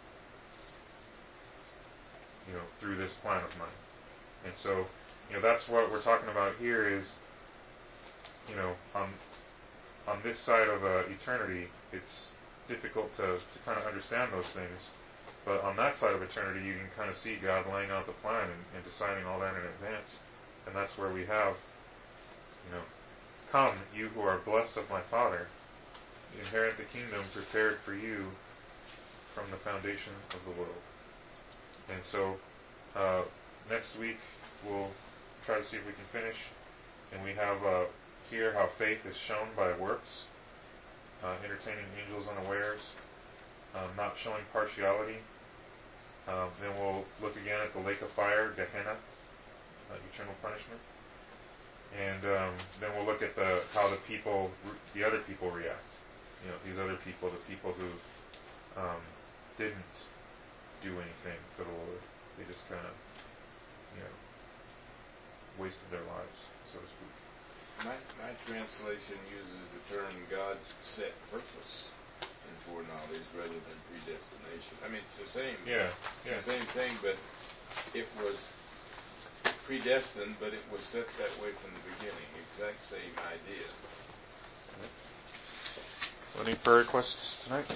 You know, through this plan of mine. And so, you know, that's what we're talking about here is, you know, on on this side of uh, eternity, it's difficult to, to kind of understand those things. But on that side of eternity, you can kind of see God laying out the plan and, and deciding all that in advance. And that's where we have, you know, come, you who are blessed of my Father, inherit the kingdom prepared for you from the foundation of the world. And so, uh, next week, we'll try to see if we can finish. And we have uh, here how faith is shown by works, uh, entertaining angels unawares, um, not showing partiality. Um, then we'll look again at the lake of fire, Gehenna, uh, eternal punishment. And um, then we'll look at the how the people, the other people react. You know, these other people, the people who um, didn't do anything for the Lord. They just kind of, you know, wasted their lives, so to speak. My, my translation uses the term God's set purpose in foreknowledge rather than predestination. I mean, it's the same. Yeah, yeah. It's the same thing, but it was predestined, but it was set that way from the beginning. Exact same idea. Any prayer requests tonight?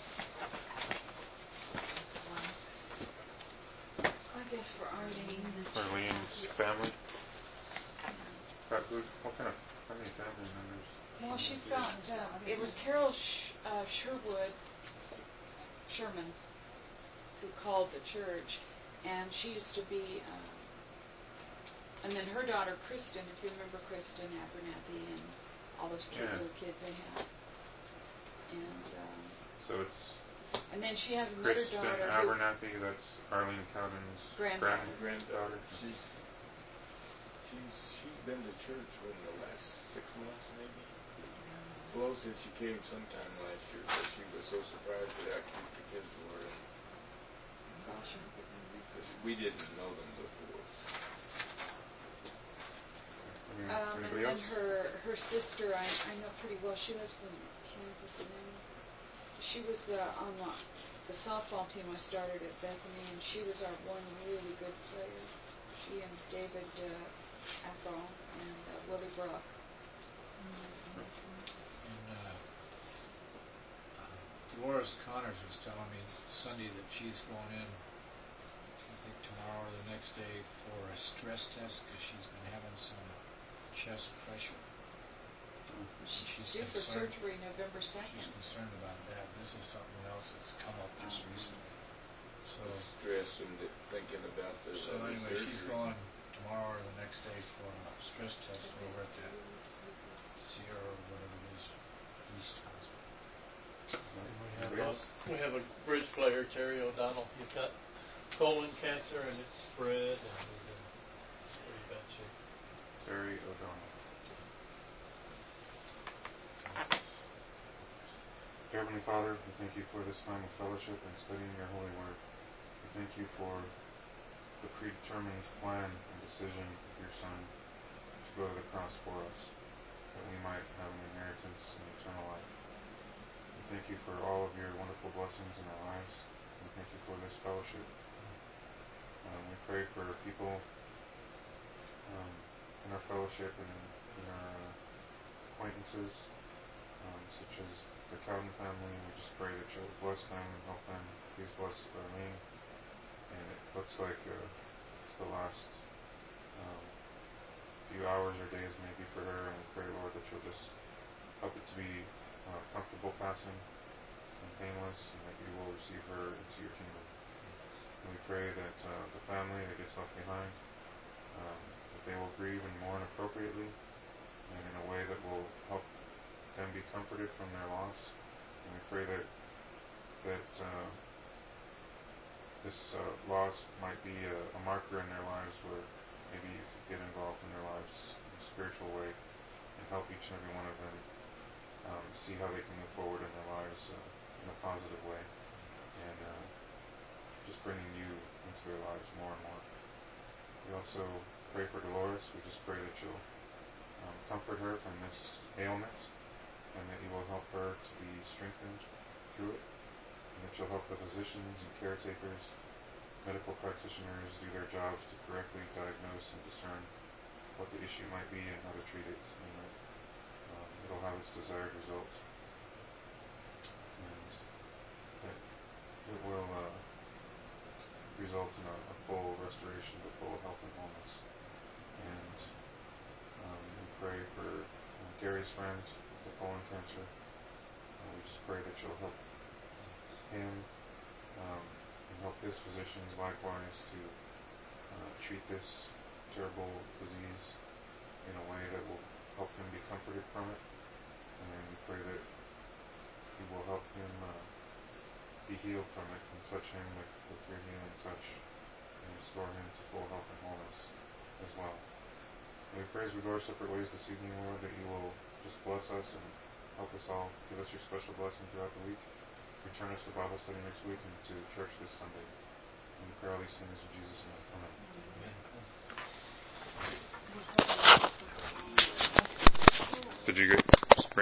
I guess for Arlene. Arlene's family? Got who, what kind of, how many family members? Well, she's got, uh, it was Carol Sh- uh, Sherwood, Sherman, who called the church, and she used to be, uh, and then her daughter Kristen, if you remember Kristen Abernathy and all those cute Yeah. little kids they have. And, um, So it's and then she has another Kristen daughter who, Abernathy, that's Arlene Cowden's Granddaughter. grand- granddaughter. She's she's she's been to church in the last six months maybe. Flo said she came sometime last year, but she was so surprised at how cute the kids were. And gosh, I think I missed it. we didn't know them before. Any- Um, and Anybody then else? her her sister, I, I know pretty well. She lives in Kansas City. She was uh, on the, the softball team I started at Bethany, and she was our one really good player. She and David uh, Ackle and uh, Willie Brook. And uh, uh, Dolores Connors was telling me Sunday that she's going in, I think tomorrow or the next day, for a stress test because she's been having some chest pressure. She's She's due for concerned. surgery November second. She's concerned about that. This is something else that's come up just Oh. recently. So, Stress and thinking about the so other anyway, she's surgery. going tomorrow or the next day for a stress test over at the Sierra or whatever it is, East Hospital. We have, Anybody a, else? we have a bridge player, Terry O'Donnell. He's got colon cancer and it's spread and he's in pretty bad shape. Terry O'Donnell. Dear Heavenly Father, we thank you for this time of fellowship and studying your holy word. We thank you for the predetermined plan and decision of your Son to go to the cross for us, that we might have an inheritance in eternal life. We thank you for all of your wonderful blessings in our lives. We thank you for this fellowship. Um, we pray for people um, in our fellowship and in, in our uh, acquaintances, um, such as the Cowden family. We just pray that you'll bless them and help them. Please bless Arlene. And it looks like uh, it's the last um, few hours or days maybe for her, and we pray, Lord, that you'll just help it to be uh, comfortable passing and painless, and that you will receive her into your kingdom. And we pray that uh, the family that gets left behind, um, that they will grieve and mourn appropriately and in a way that will help them be comforted from their loss. And we pray that that uh, this uh, loss might be a, a marker in their lives where maybe you could get involved in their lives in a spiritual way and help each and every one of them um, see how they can move forward in their lives uh, in a positive way, and uh, just bringing you into their lives more and more. We also pray for Dolores. We just pray that you'll um, comfort her from this ailment, and that you will help her to be strengthened through it, and that you'll help the physicians and caretakers, medical practitioners do their jobs to correctly diagnose and discern what the issue might be and how to treat it, and that um, it'll have its desired result, and that it will uh, result in a, a full restoration to full health and wholeness. And um, we pray for uh, Gary's friend with colon cancer. Uh, we just pray that you'll help him um, and help his physicians likewise to uh, treat this terrible disease in a way that will help him be comforted from it. And we pray that you will help him uh, be healed from it and touch him with, with your healing touch and restore him to full health and wholeness as well. And we pray as we go our separate ways this evening, Lord, that you will just bless us and help us all. Give us your special blessing throughout the week. Return us to Bible study next week and to church this Sunday. And we pray all these things in Jesus' name. Amen. Amen. Did you get